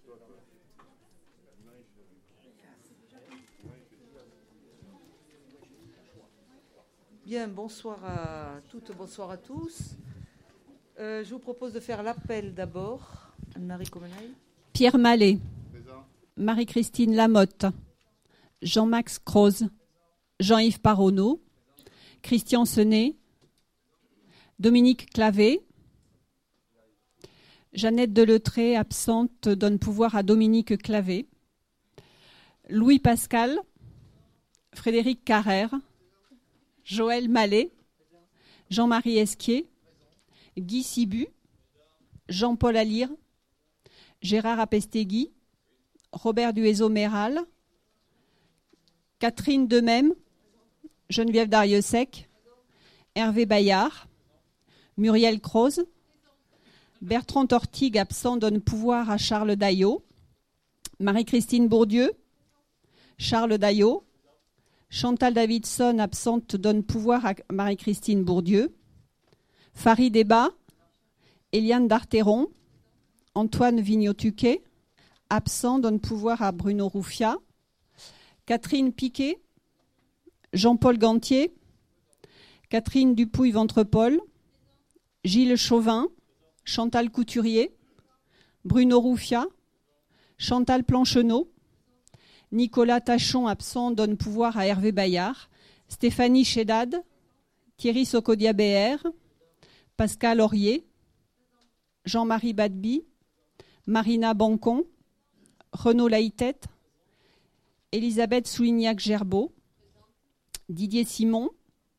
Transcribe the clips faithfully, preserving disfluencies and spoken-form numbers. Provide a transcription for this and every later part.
Bien, bonsoir à toutes, bonsoir à tous. Euh, je vous propose de faire l'appel d'abord. Anne-Marie Comenaille. Pierre Mallet. Présent. Marie-Christine Lamotte. Jean-Max Croze. Jean-Yves Paronneau. Christian Senet. Dominique Clavé. Jeannette Deletré, absente, donne pouvoir à Dominique Clavé. Louis Pascal. Frédéric Carrère. Joël Mallet, Jean-Marie Esquier, Guy Sibu, Jean-Paul Alire, Gérard Apestegui, Robert Duezo-Méral, Catherine Demem, Geneviève Darieussec, Hervé Bayard, Muriel Croze, Bertrand Tortigue, absent, donne pouvoir à Charles Daillot, Marie-Christine Bourdieu, Charles Daillot, Chantal Davidson, absente, donne pouvoir à Marie-Christine Bourdieu. Farid Eba, Eliane Darteron, Antoine Vignotuquet, absent, donne pouvoir à Bruno Rouffia. Catherine Piquet, Jean-Paul Gantier, Catherine Dupouille-Ventrepol, Gilles Chauvin, Chantal Couturier, Bruno Rouffia, Chantal Plancheneau, Nicolas Tachon, absent, donne pouvoir à Hervé Bayard. Stéphanie Chédad, Thierry Socodia-Béher, Pascal Aurier, Jean-Marie Badby, Marina Bancon, Renaud Laïtette, Elisabeth Soulignac-Gerbeau, Didier Simon,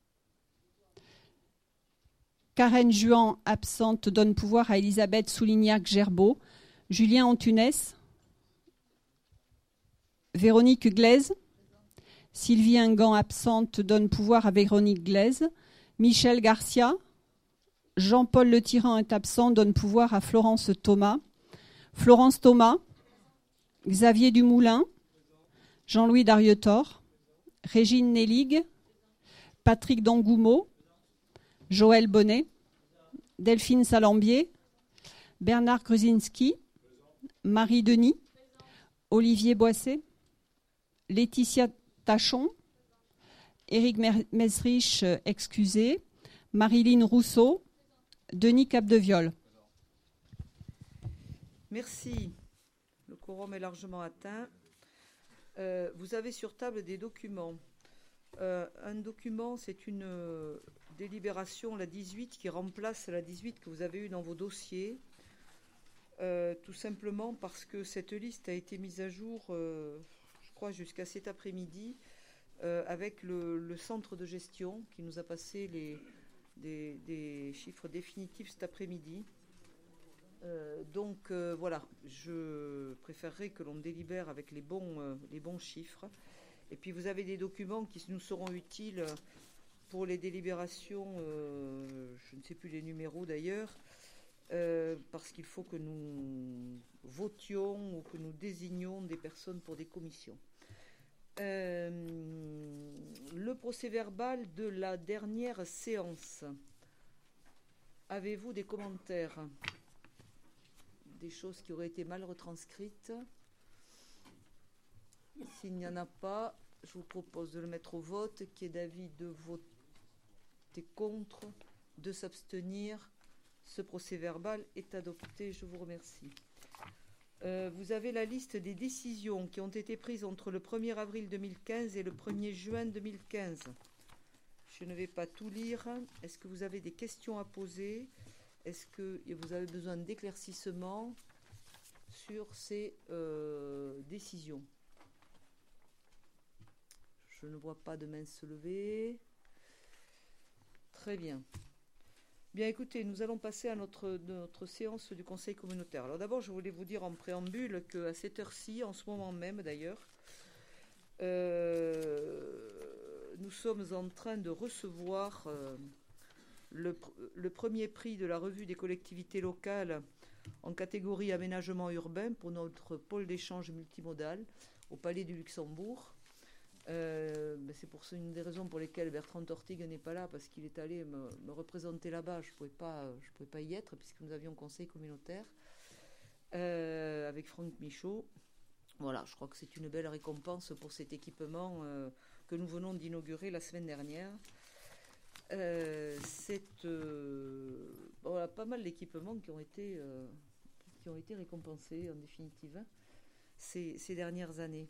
Karen Juan, absente, donne pouvoir à Elisabeth Soulignac-Gerbeau, Julien Antunes, Véronique Glaise, Sylvie Ingan, absente, donne pouvoir à Véronique Glaise, Michel Garcia, Jean-Paul Le Tyran est absent, donne pouvoir à Florence Thomas, Florence Thomas, Xavier Dumoulin, Jean-Louis Darietor, Régine Néligue, Patrick Dangoumeau, Joël Bonnet, Delphine Salambier, Bernard Gruzinski, Marie Denis, Olivier Boisset, Laetitia Tachon, Éric Mesrich, excusé, Marilyn Rousseau, Denis Capdeviol. Merci. Le quorum est largement atteint. Euh, vous avez sur table des documents. Euh, un document, c'est une euh, délibération, la dix-huit, qui remplace la dix-huit que vous avez eue dans vos dossiers. Euh, tout simplement parce que cette liste a été mise à jour, euh, je crois, jusqu'à cet après-midi, euh, avec le, le centre de gestion qui nous a passé les, des, des chiffres définitifs cet après-midi. Euh, donc euh, voilà, je préférerais que l'on délibère avec les bons, euh, les bons chiffres. Et puis vous avez des documents qui nous seront utiles pour les délibérations, euh, je ne sais plus les numéros d'ailleurs, Euh, parce qu'il faut que nous votions ou que nous désignions des personnes pour des commissions. Euh, le procès-verbal de la dernière séance. Avez-vous des commentaires? Des choses qui auraient été mal retranscrites? S'il n'y en a pas, je vous propose de le mettre au vote. Qui est d'avis de voter contre, de s'abstenir? Ce procès-verbal est adopté. Je vous remercie. Euh, vous avez la liste des décisions qui ont été prises entre le premier avril deux mille quinze et le premier juin deux mille quinze. Je ne vais pas tout lire. Est-ce que vous avez des questions à poser? Est-ce que vous avez besoin d'éclaircissements sur ces euh, décisions? Je ne vois pas de main se lever. Très bien. Bien, écoutez, nous allons passer à notre, notre séance du Conseil communautaire. Alors d'abord, je voulais vous dire en préambule qu'à cette heure-ci, en ce moment même d'ailleurs, euh, nous sommes en train de recevoir euh, le, le premier prix de la revue des collectivités locales en catégorie aménagement urbain pour notre pôle d'échange multimodal au Palais du Luxembourg. Euh, ben c'est pour ça une des raisons pour lesquelles Bertrand Tortigue n'est pas là, parce qu'il est allé me, me représenter là-bas. Je ne pouvais pas, je pouvais pas y être puisque nous avions conseil communautaire. euh, avec Franck Michaud. Voilà, je crois que c'est une belle récompense pour cet équipement euh, que nous venons d'inaugurer la semaine dernière. Euh, c'est euh, voilà, pas mal d'équipements qui ont été, euh, qui ont été récompensés en définitive hein, ces, ces dernières années.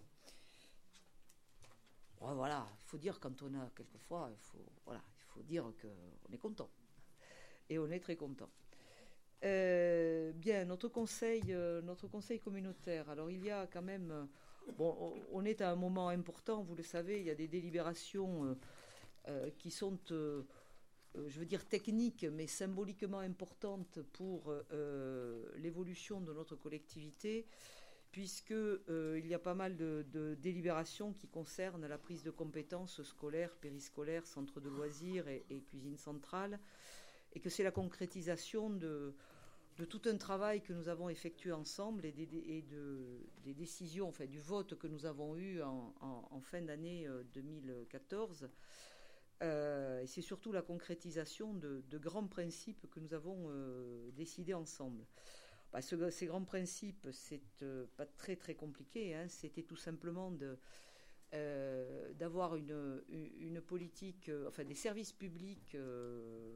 Bon, voilà, il faut dire quand on a quelquefois, il faut, voilà, il faut dire qu'on est content. Et on est très content. Euh, bien, notre conseil, euh, notre conseil communautaire. Alors, il y a quand même. Euh, bon, on est à un moment important, vous le savez, il y a des délibérations euh, euh, qui sont, euh, euh, je veux dire, techniques, mais symboliquement importantes pour euh, l'évolution de notre collectivité, puisque euh, il y a pas mal de, de délibérations qui concernent la prise de compétences scolaires, périscolaires, centres de loisirs et, et cuisine centrale, et que c'est la concrétisation de, de tout un travail que nous avons effectué ensemble et des, et de, des décisions, enfin du vote que nous avons eu en, en, en fin d'année deux mille quatorze. Euh, et c'est surtout la concrétisation de, de grands principes que nous avons euh, décidés ensemble. Bah, ce, ces grands principes, c'est euh, pas très très compliqué, hein, c'était tout simplement de... Euh, d'avoir une, une politique, euh, enfin des services publics, euh,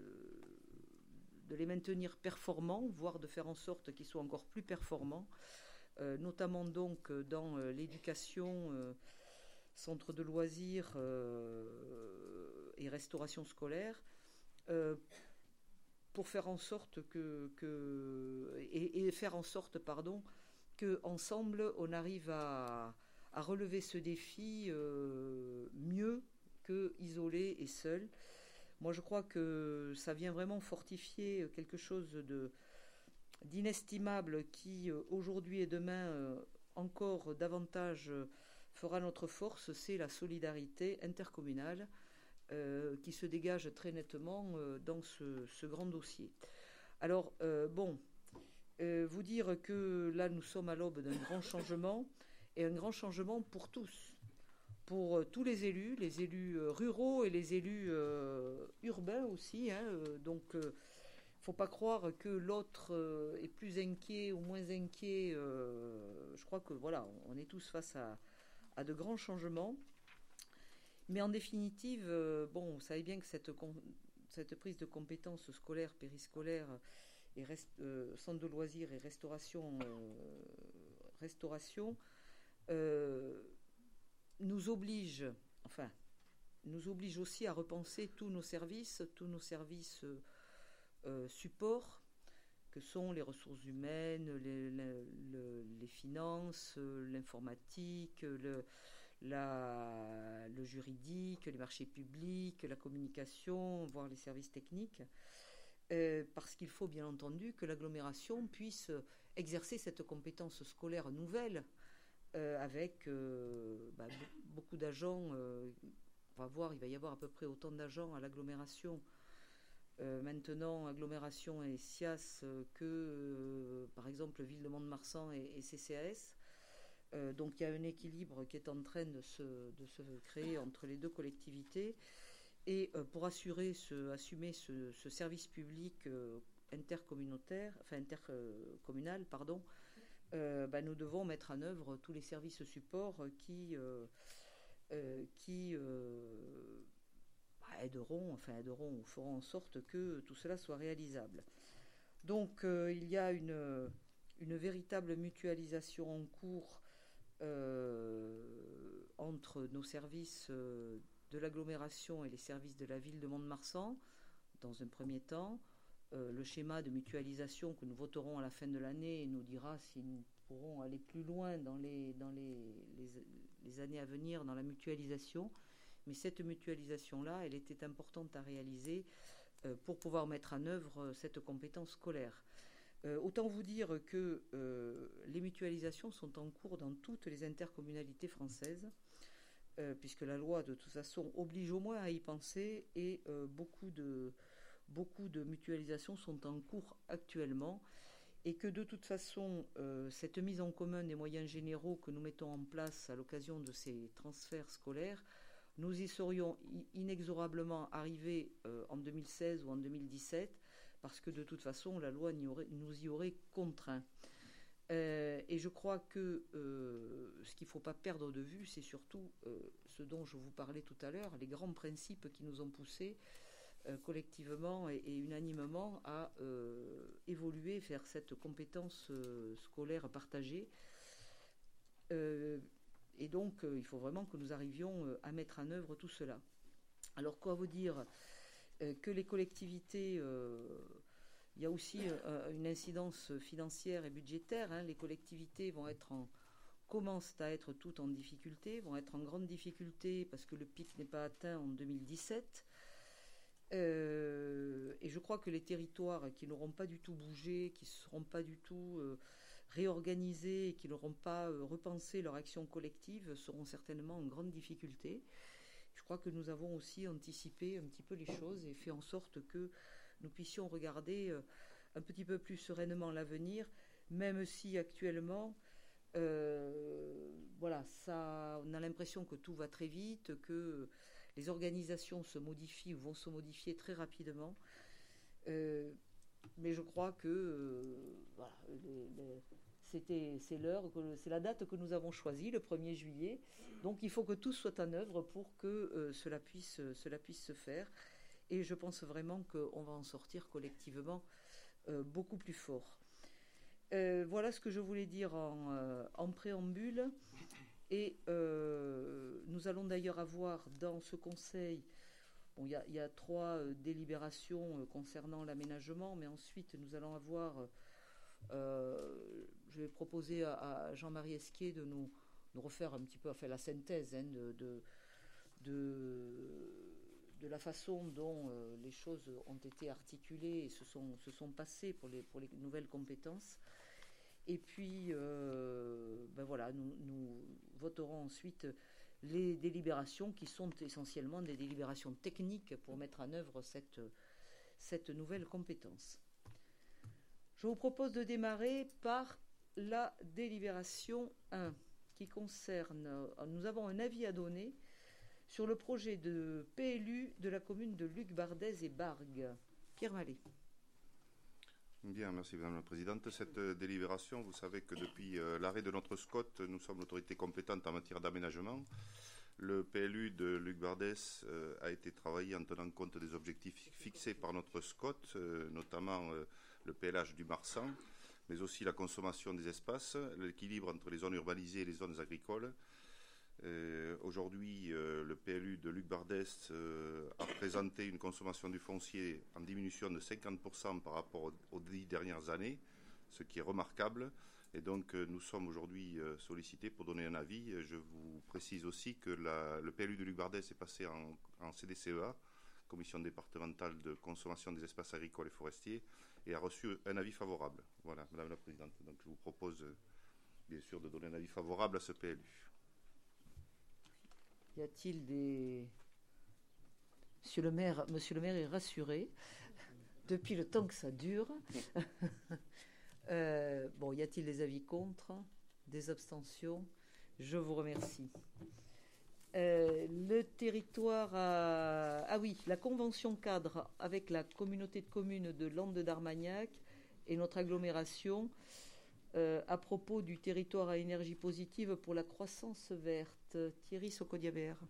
de les maintenir performants, voire de faire en sorte qu'ils soient encore plus performants, euh, notamment donc dans euh, l'éducation, euh, centre de loisirs euh, et restauration scolaire, euh, pour faire en sorte que, que et, et faire en sorte, pardon, que ensemble on arrive à à relever ce défi euh, mieux que isolé et seul. Moi, je crois que ça vient vraiment fortifier quelque chose de, d'inestimable qui, aujourd'hui et demain, euh, encore davantage fera notre force, c'est la solidarité intercommunale euh, qui se dégage très nettement euh, dans ce, ce grand dossier. Alors, euh, bon, euh, vous dire que là, nous sommes à l'aube d'un grand changement, et un grand changement pour tous, pour euh, tous les élus, les élus euh, ruraux et les élus euh, urbains aussi. Hein, euh, donc, il euh, ne faut pas croire que l'autre euh, est plus inquiet ou moins inquiet. Euh, je crois que voilà, on est tous face à, à de grands changements. Mais en définitive, euh, bon, vous savez bien que cette, cette prise de compétences scolaires, périscolaires, et rest, euh, centre de loisirs et restauration, euh, restauration Euh, nous oblige, enfin, nous oblige aussi à repenser tous nos services, tous nos services euh, supports, que sont les ressources humaines, les, les, les finances, l'informatique, le, la, le juridique, les marchés publics, la communication, voire les services techniques, euh, parce qu'il faut bien entendu que l'agglomération puisse exercer cette compétence scolaire nouvelle, Euh, avec euh, bah, beaucoup d'agents. Euh, on va voir, il va y avoir à peu près autant d'agents à l'agglomération. Euh, maintenant, agglomération et S I A S euh, que, euh, par exemple, Ville de Mont-de-Marsan et, et C C A S. Euh, donc, il y a un équilibre qui est en train de se, de se créer entre les deux collectivités. Et euh, pour assurer ce, assumer ce, ce service public euh, intercommunautaire, enfin intercommunal, pardon, Euh, bah, nous devons mettre en œuvre tous les services supports qui, euh, euh, qui euh, bah, aideront, enfin aideront ou feront en sorte que tout cela soit réalisable. Donc euh, il y a une, une véritable mutualisation en cours euh, entre nos services euh, de l'agglomération et les services de la ville de Mont-de-Marsan, dans un premier temps. Euh, le schéma de mutualisation que nous voterons à la fin de l'année nous dira si nous pourrons aller plus loin dans les, dans les, les, les années à venir dans la mutualisation. Mais cette mutualisation-là, elle était importante à réaliser euh, pour pouvoir mettre en œuvre cette compétence scolaire. Euh, autant vous dire que euh, les mutualisations sont en cours dans toutes les intercommunalités françaises, euh, puisque la loi, de toute façon, oblige au moins à y penser, et euh, beaucoup de... Beaucoup de mutualisations sont en cours actuellement, et que de toute façon, euh, cette mise en commun des moyens généraux que nous mettons en place à l'occasion de ces transferts scolaires, nous y serions inexorablement arrivés euh, en deux mille seize ou en deux mille dix-sept, parce que de toute façon, la loi y aurait, nous y aurait contraints. Euh, et je crois que euh, ce qu'il ne faut pas perdre de vue, c'est surtout euh, ce dont je vous parlais tout à l'heure, les grands principes qui nous ont poussés euh, collectivement et, et unanimement à euh, évoluer vers cette compétence euh, scolaire partagée. Euh, et donc, euh, il faut vraiment que nous arrivions euh, à mettre en œuvre tout cela. Alors, quoi vous dire euh, que les collectivités... Euh, Il y a aussi euh, une incidence financière et budgétaire. Hein. Les collectivités vont être en, commencent à être toutes en difficulté, vont être en grande difficulté parce que le pic n'est pas atteint en deux mille dix-sept. Euh, et je crois que les territoires qui n'auront pas du tout bougé, qui ne seront pas du tout euh, réorganisés, qui n'auront pas euh, repensé leur action collective, seront certainement en grande difficulté. Je crois que nous avons aussi anticipé un petit peu les choses et fait en sorte que nous puissions regarder euh, un petit peu plus sereinement l'avenir, même si actuellement, euh, voilà, ça, on a l'impression que tout va très vite, que les organisations se modifient ou vont se modifier très rapidement. Euh, mais je crois que euh, voilà, les, les, c'était, c'est l'heure, c'est la date que nous avons choisie, le premier juillet. Donc il faut que tout soit en œuvre pour que euh, cela puisse, cela puisse se faire. Et je pense vraiment qu'on va en sortir collectivement euh, beaucoup plus fort. Euh, voilà ce que je voulais dire en, euh, en préambule. Et euh, nous allons d'ailleurs avoir dans ce conseil, bon, il y a, y a trois euh, délibérations euh, concernant l'aménagement, mais ensuite nous allons avoir, euh, je vais proposer à, à Jean-Marie Esquier de nous, nous refaire un petit peu, enfin la synthèse hein, de... de, de de la façon dont euh, les choses ont été articulées et se sont, se sont passées pour les, pour les nouvelles compétences. Et puis, euh, ben voilà, nous, nous voterons ensuite les délibérations qui sont essentiellement des délibérations techniques pour mettre en œuvre cette, cette nouvelle compétence. Je vous propose de démarrer par la délibération un qui concerne, nous avons un avis à donner sur le projet de P L U de la commune de Luc-Bardez et Bargues. Pierre Mallet. Bien, merci Madame la Présidente. Cette euh, délibération, vous savez que depuis euh, l'arrêt de notre SCOT, nous sommes l'autorité compétente en matière d'aménagement. Le P L U de Luc-Bardez euh, a été travaillé en tenant compte des objectifs fixés par notre SCOT, euh, notamment euh, le P L H du Marsan, mais aussi la consommation des espaces, l'équilibre entre les zones urbanisées et les zones agricoles. Euh, aujourd'hui, euh, le P L U de Luc-Bardez euh, a présenté une consommation du foncier en diminution de cinquante pour cent par rapport aux, aux dix dernières années, ce qui est remarquable. Et donc, euh, nous sommes aujourd'hui euh, sollicités pour donner un avis. Je vous précise aussi que la, le P L U de Luc-Bardez est passé en, en C D C E A, Commission départementale de consommation des espaces agricoles et forestiers, et a reçu un avis favorable. Voilà, Madame la Présidente. Donc, je vous propose, euh, bien sûr, de donner un avis favorable à ce P L U. Y a-t-il des... Monsieur le maire, Monsieur le maire est rassuré depuis le temps que ça dure. euh, bon, y a-t-il des avis contre, des abstentions? Je vous remercie. Euh, le territoire a... Ah oui, la convention cadre avec la communauté de communes de Landes d'Armagnac et notre agglomération euh, à propos du territoire à énergie positive pour la croissance verte. Thierry Socodiabert.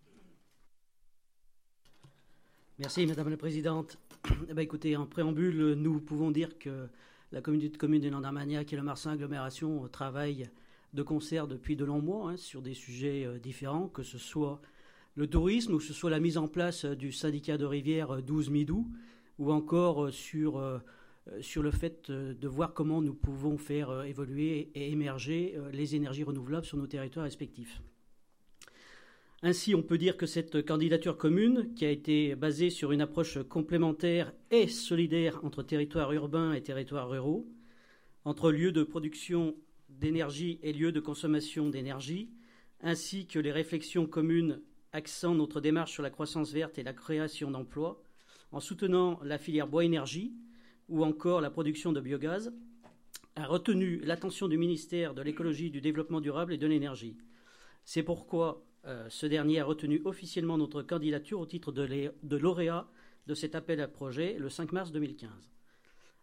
Merci Madame la Présidente. Eh bien, écoutez, en préambule, nous pouvons dire que la communauté de communes des Landes d'Armagnac et le Marsan agglomération travaillent de concert depuis de longs mois hein, sur des sujets euh, différents, que ce soit le tourisme ou que ce soit la mise en place euh, du syndicat de rivière douze Midou ou encore euh, sur, euh, sur le fait euh, de voir comment nous pouvons faire euh, évoluer et émerger euh, les énergies renouvelables sur nos territoires respectifs. Ainsi, on peut dire que cette candidature commune, qui a été basée sur une approche complémentaire et solidaire entre territoires urbains et territoires ruraux, entre lieux de production d'énergie et lieux de consommation d'énergie, ainsi que les réflexions communes axant notre démarche sur la croissance verte et la création d'emplois, en soutenant la filière bois-énergie ou encore la production de biogaz, a retenu l'attention du ministère de l'écologie, du développement durable et de l'énergie. C'est pourquoi euh, ce dernier a retenu officiellement notre candidature au titre de, de lauréat de cet appel à projet le cinq mars deux mille quinze.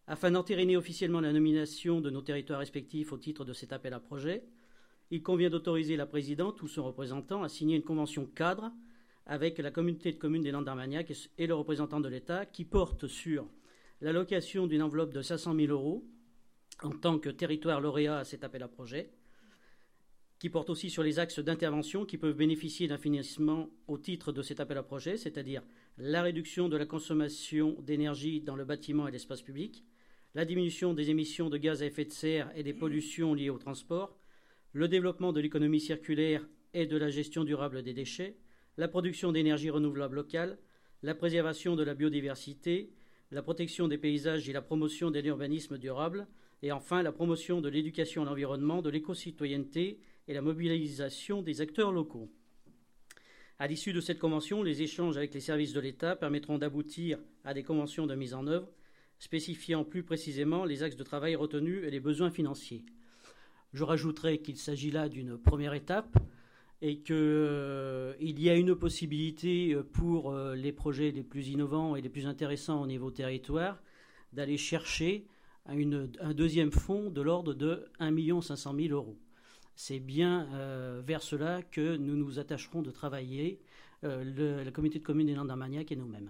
Afin d'entériner officiellement la nomination de nos territoires respectifs au titre de cet appel à projet, il convient d'autoriser la présidente ou son représentant à signer une convention cadre avec la communauté de communes des Landes d'Armagnac et le représentant de l'État qui porte sur l'allocation d'une enveloppe de cinq cent mille euros en tant que territoire lauréat à cet appel à projet, qui porte aussi sur les axes d'intervention qui peuvent bénéficier d'un financement au titre de cet appel à projet, c'est-à-dire la réduction de la consommation d'énergie dans le bâtiment et l'espace public, la diminution des émissions de gaz à effet de serre et des pollutions liées au transport, le développement de l'économie circulaire et de la gestion durable des déchets, la production d'énergie renouvelable locale, la préservation de la biodiversité, la protection des paysages et la promotion de l'urbanisme durable, et enfin la promotion de l'éducation à l'environnement, de l'éco-citoyenneté et la mobilisation des acteurs locaux. À l'issue de cette convention, les échanges avec les services de l'État permettront d'aboutir à des conventions de mise en œuvre, spécifiant plus précisément les axes de travail retenus et les besoins financiers. Je rajouterai qu'il s'agit là d'une première étape et qu'il euh, y a une possibilité pour euh, les projets les plus innovants et les plus intéressants au niveau territoire d'aller chercher une, un deuxième fonds de l'ordre de un million cinq cent mille euros. C'est bien euh, vers cela que nous nous attacherons de travailler, euh, le, la communauté de communes des Landes d'Armagnac et nous-mêmes.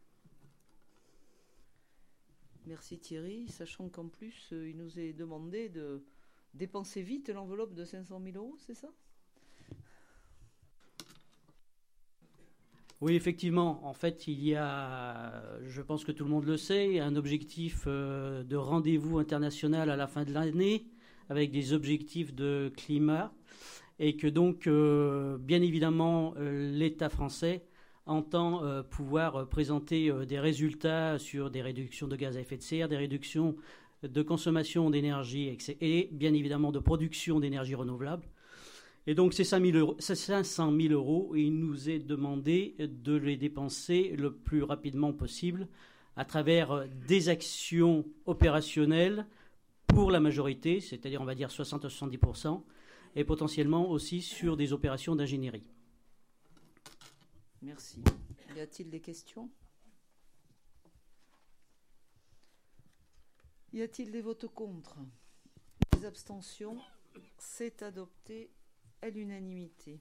Merci Thierry, sachant qu'en plus, euh, il nous est demandé de dépenser vite l'enveloppe de cinq cent mille euros, c'est ça ? Oui, effectivement. En fait, il y a, je pense que tout le monde le sait, un objectif euh, de rendez-vous international à la fin de l'année avec des objectifs de climat et que donc, euh, bien évidemment, euh, l'État français entend euh, pouvoir présenter euh, des résultats sur des réductions de gaz à effet de serre, des réductions de consommation d'énergie et bien évidemment de production d'énergie renouvelable. Et donc ces cinq cent mille euros, il nous est demandé de les dépenser le plus rapidement possible à travers des actions opérationnelles pour la majorité, c'est-à-dire on va dire soixante à soixante-dix pour cent, et potentiellement aussi sur des opérations d'ingénierie. Merci. Y a-t-il des questions ? Y a-t-il des votes contre ? Des abstentions ? C'est adopté à l'unanimité.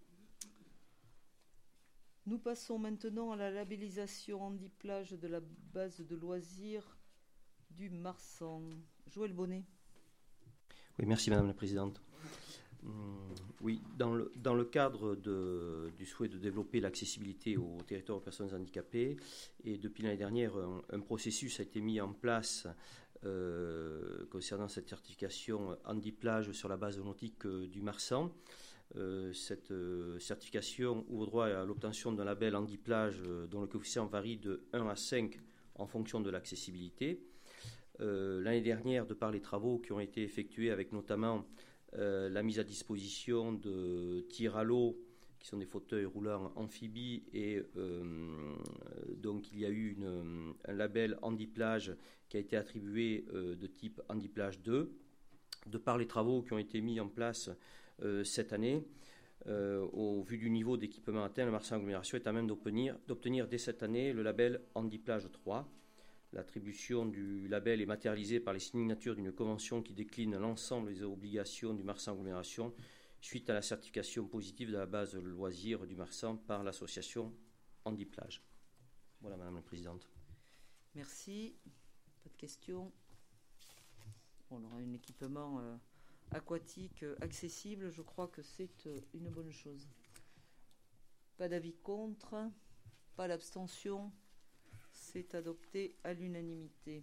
Nous passons maintenant à la labellisation handiplage de la base de loisirs du Marsan. Joël Bonnet. Oui, merci Madame la Présidente. Oui, dans le, dans le cadre de, du souhait de développer l'accessibilité au territoire aux personnes handicapées, et depuis l'année dernière, un, un processus a été mis en place euh, concernant cette certification handiplage sur la base nautique euh, du Marsan. Euh, cette euh, certification ouvre droit à l'obtention d'un label handiplage euh, dont le coefficient varie de un à cinq en fonction de l'accessibilité. Euh, l'année dernière, de par les travaux qui ont été effectués avec notamment euh, la mise à disposition de tirs à l'eau, qui sont des fauteuils roulants amphibies, et euh, donc il y a eu une, un label handiplage qui a été attribué euh, de type handiplage deux. De par les travaux qui ont été mis en place euh, cette année, euh, au vu du niveau d'équipement atteint, le Marsan Agglomération est à même d'obtenir, d'obtenir dès cette année le label handiplage trois. L'attribution du label est matérialisée par les signatures d'une convention qui décline l'ensemble des obligations du Marsan Agglomération suite à la certification positive de la base loisirs du Marsan par l'association Handiplage. Voilà, Madame la Présidente. Merci. Pas de questions. On aura un équipement euh, aquatique euh, accessible. Je crois que c'est euh, une bonne chose. Pas d'avis contre. Pas d'abstention. C'est adopté à l'unanimité.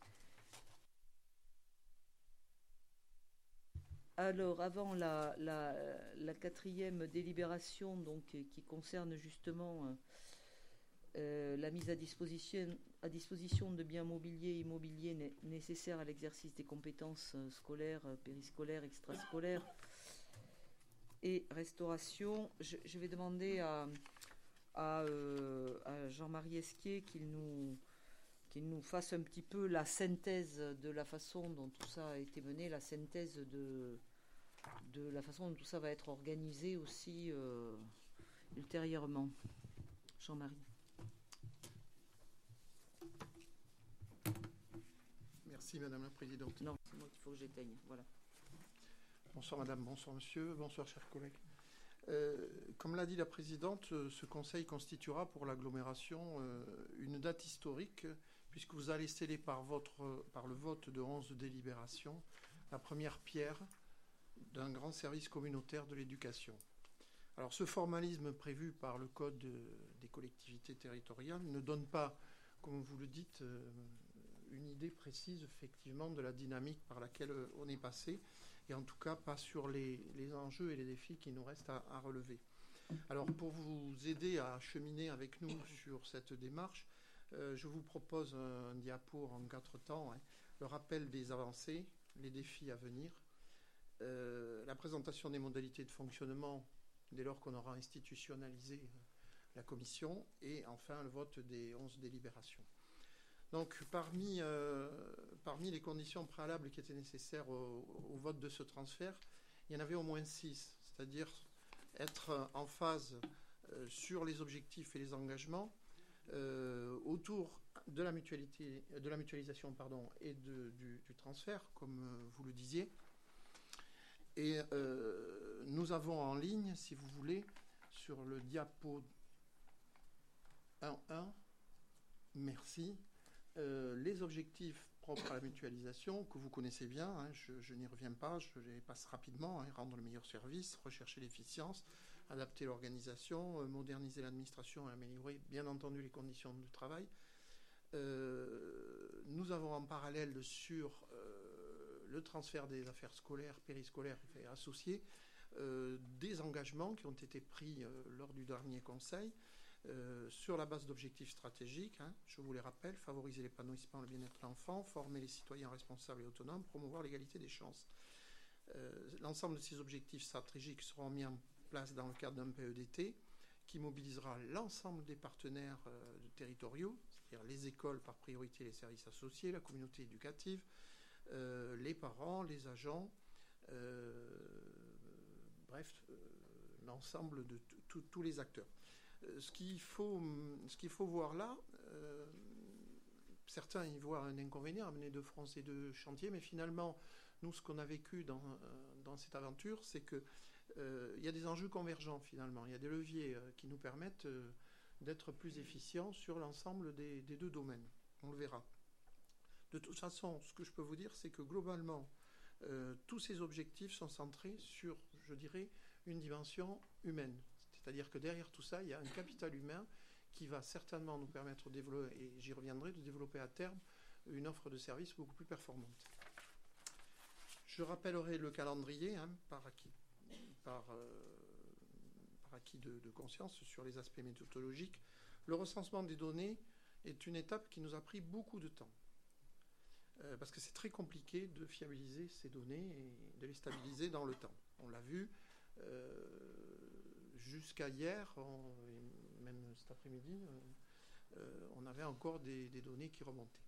Alors, avant la, la, la quatrième délibération, donc, qui concerne justement euh, euh, la mise à disposition, à disposition de biens mobiliers et immobiliers né- nécessaires à l'exercice des compétences euh, scolaires, euh, périscolaires, extrascolaires et restauration, je, je vais demander à, à, euh, à Jean-Marie Esquier qu'il nous, qu'il nous fasse un petit peu la synthèse de la façon dont tout ça a été mené, la synthèse de... de la façon dont tout ça va être organisé aussi euh, ultérieurement. Jean-Marie. Merci Madame la Présidente. Non, c'est moi qu'il faut que j'éteigne. Voilà. Bonsoir Madame, bonsoir Monsieur, bonsoir chers collègues. Euh, comme l'a dit la Présidente, ce Conseil constituera pour l'agglomération euh, une date historique, puisque vous allez sceller par, votre, par le vote de onze délibérations la première pierre d'un grand service communautaire de l'éducation. Alors ce formalisme prévu par le Code de, des collectivités territoriales ne donne pas, comme vous le dites, euh, une idée précise effectivement de la dynamique par laquelle on est passé, et en tout cas pas sur les, les enjeux et les défis qui nous restent à, à relever. Alors pour vous aider à cheminer avec nous sur cette démarche, euh, je vous propose un, un diapo en quatre temps, hein, le rappel des avancées, les défis à venir, euh, la présentation des modalités de fonctionnement dès lors qu'on aura institutionnalisé la commission, et enfin le vote des onze délibérations. Donc parmi, euh, parmi les conditions préalables qui étaient nécessaires au, au vote de ce transfert, il y en avait au moins six, c'est-à-dire être en phase euh, sur les objectifs et les engagements euh, autour de la, mutualité, de la mutualisation pardon, et de, du, du transfert, comme euh, vous le disiez. Et euh, nous avons en ligne, si vous voulez, sur le diapo un point un, merci, euh, les objectifs propres à la mutualisation, que vous connaissez bien, hein, je, je n'y reviens pas, je les passe rapidement, hein, rendre le meilleur service, rechercher l'efficience, adapter l'organisation, euh, moderniser l'administration et améliorer, bien entendu, les conditions de travail. Euh, nous avons en parallèle sur euh, le transfert des affaires scolaires, périscolaires et associées, euh, des engagements qui ont été pris euh, lors du dernier conseil euh, sur la base d'objectifs stratégiques, hein, je vous les rappelle, favoriser l'épanouissement et le bien-être de l'enfant, former les citoyens responsables et autonomes, promouvoir l'égalité des chances. Euh, l'ensemble de ces objectifs stratégiques seront mis en place dans le cadre d'un P E D T qui mobilisera l'ensemble des partenaires euh, territoriaux, c'est-à-dire les écoles par priorité, les services associés, la communauté éducative, euh, les parents, les agents, euh, bref, euh, l'ensemble de tous les acteurs. Euh, ce qu'il faut, ce qu'il faut voir là, euh, certains y voient un inconvénient à mener de front ces deux chantiers, mais finalement, nous, ce qu'on a vécu dans, dans cette aventure, c'est que euh, il y a des enjeux convergents finalement. Il y a des leviers euh, qui nous permettent euh, d'être plus efficients sur l'ensemble des, des deux domaines. On le verra. De toute façon, ce que je peux vous dire, c'est que globalement, euh, tous ces objectifs sont centrés sur, je dirais, une dimension humaine. C'est-à-dire que derrière tout ça, il y a un capital humain qui va certainement nous permettre de développer, et j'y reviendrai, de développer à terme une offre de services beaucoup plus performante. Je rappellerai le calendrier hein, par acquis, par, euh, par acquis de, de conscience sur les aspects méthodologiques. Le recensement des données est une étape qui nous a pris beaucoup de temps. Euh, parce que c'est très compliqué de fiabiliser ces données et de les stabiliser dans le temps. On l'a vu euh, jusqu'à hier, on, et même cet après-midi, euh, on avait encore des, des données qui remontaient.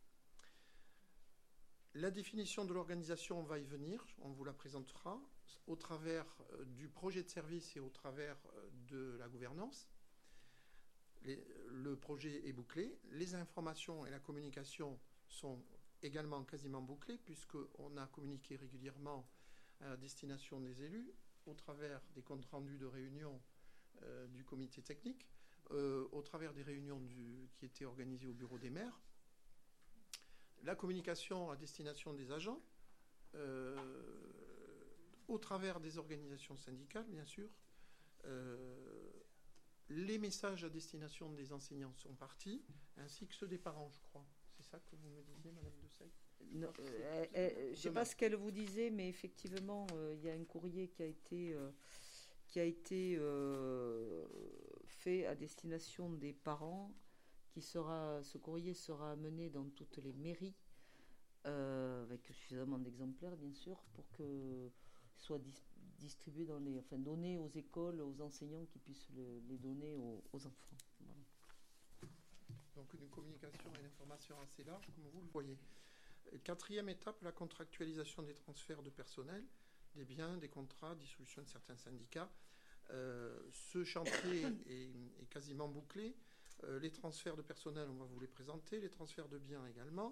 La définition de l'organisation va y venir, on vous la présentera, au travers du projet de service et au travers de la gouvernance. Les, le projet est bouclé, les informations et la communication sont également quasiment bouclées, puisqu'on a communiqué régulièrement à destination des élus, au travers des comptes rendus de réunions euh, du comité technique, euh, au travers des réunions du, qui étaient organisées au bureau des maires, la communication à destination des agents, euh, au travers des organisations syndicales, bien sûr. Euh, les messages à destination des enseignants sont partis, ainsi que ceux des parents, je crois. C'est ça que vous me disiez, Madame de Sey ? Non, euh, euh, je ne sais pas ce qu'elle vous disait, mais effectivement, euh, il y a un courrier qui a été, euh, qui a été euh, fait à destination des parents. Qui sera, ce courrier sera amené dans toutes les mairies, euh, avec suffisamment d'exemplaires, bien sûr, pour que soit dis, distribué dans les, enfin, donné aux écoles, aux enseignants qui puissent le, les donner aux, aux enfants. Voilà. Donc une communication et une information assez large, comme vous le voyez. Quatrième étape, la contractualisation des transferts de personnel, des biens, des contrats, dissolution de certains syndicats. Euh, ce chantier est, est quasiment bouclé. Euh, les transferts de personnel, on va vous les présenter, les transferts de biens également.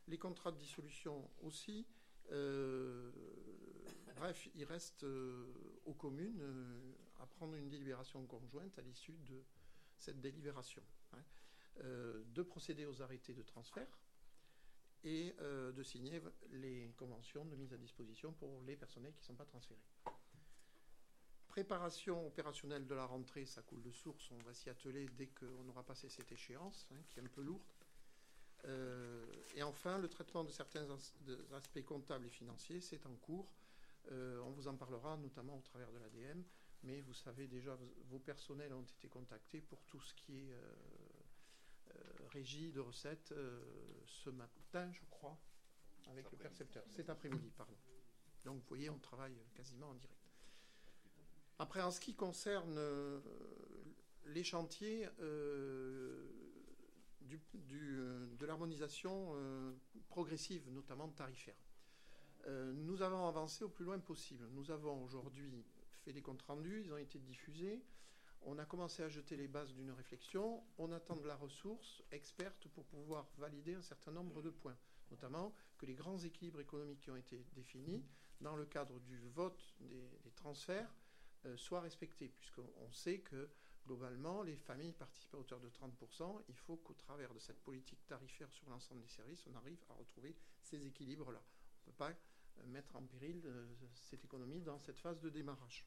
Les contrats de dissolution aussi. Euh, bref, il reste euh, aux communes euh, à prendre une délibération conjointe à l'issue de cette délibération. Hein, euh, de procéder aux arrêtés de transfert et euh, de signer les conventions de mise à disposition pour les personnels qui ne sont pas transférés. Préparation opérationnelle de la rentrée, ça coule de source, on va s'y atteler dès qu'on aura passé cette échéance, hein, qui est un peu lourde. Euh, et enfin, le traitement de certains as- de aspects comptables et financiers, c'est en cours. Euh, on vous en parlera notamment au travers de l'A D M, mais vous savez déjà, vos, vos personnels ont été contactés pour tout ce qui est euh, euh, régie de recettes euh, ce matin, je crois, avec le percepteur. Cet après-midi, pardon. Donc vous voyez, on travaille quasiment en direct. Après, en ce qui concerne euh, les chantiers euh, du, du, euh, de l'harmonisation euh, progressive, notamment tarifaire, euh, nous avons avancé au plus loin possible. Nous avons aujourd'hui fait des comptes rendus, ils ont été diffusés. On a commencé à jeter les bases d'une réflexion. On attend de la ressource experte pour pouvoir valider un certain nombre de points, notamment que les grands équilibres économiques qui ont été définis dans le cadre du vote des, des transferts euh, soient respectés, puisqu'on sait que globalement, les familles participent à hauteur de trente pour cent. Il faut qu'au travers de cette politique tarifaire sur l'ensemble des services, on arrive à retrouver ces équilibres-là. On ne peut pas mettre en péril euh, cette économie dans cette phase de démarrage.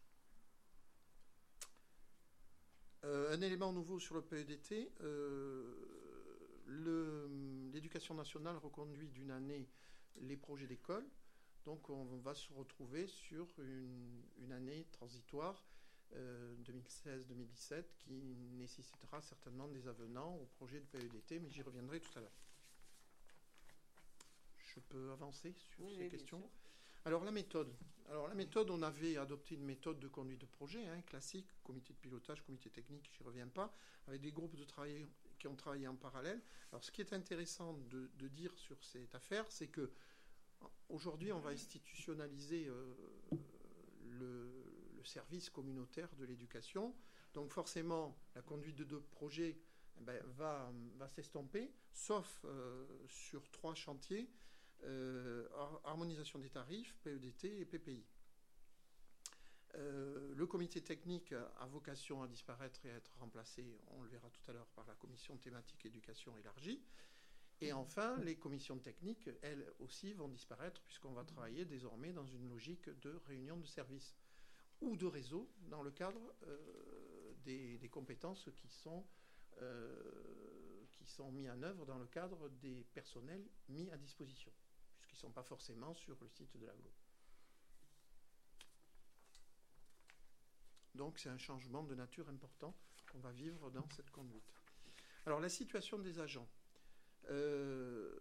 Euh, un élément nouveau sur le P E D T, euh, le, l'éducation nationale reconduit d'une année les projets d'école. Donc on va se retrouver sur une, une année transitoire euh, deux mille seize deux mille dix-sept qui nécessitera certainement des avenants au projet de P E D T, mais j'y reviendrai tout à l'heure. Je peux avancer sur oui, ces oui, questions. Alors la méthode. Alors la méthode, on avait adopté une méthode de conduite de projet, hein, classique, comité de pilotage, comité technique, j'y reviens pas, avec des groupes de travail qui ont travaillé en parallèle. Alors ce qui est intéressant de, de dire sur cette affaire, c'est que aujourd'hui on va institutionnaliser euh, le, le service communautaire de l'éducation. Donc forcément, la conduite de deux projets eh ben, va, va s'estomper, sauf euh, sur trois chantiers. Euh, harmonisation des tarifs, P E D T et P P I. Euh, le comité technique a vocation à disparaître et à être remplacé, on le verra tout à l'heure, par la commission thématique éducation élargie. Et enfin, les commissions techniques, elles aussi, vont disparaître puisqu'on va travailler désormais dans une logique de réunion de services ou de réseau dans le cadre euh, des, des compétences qui sont, euh, qui sont mises en œuvre dans le cadre des personnels mis à disposition, puisqu'ils ne sont pas forcément sur le site de l'agglo. Donc c'est un changement de nature important qu'on va vivre dans cette conduite. Alors la situation des agents. Euh,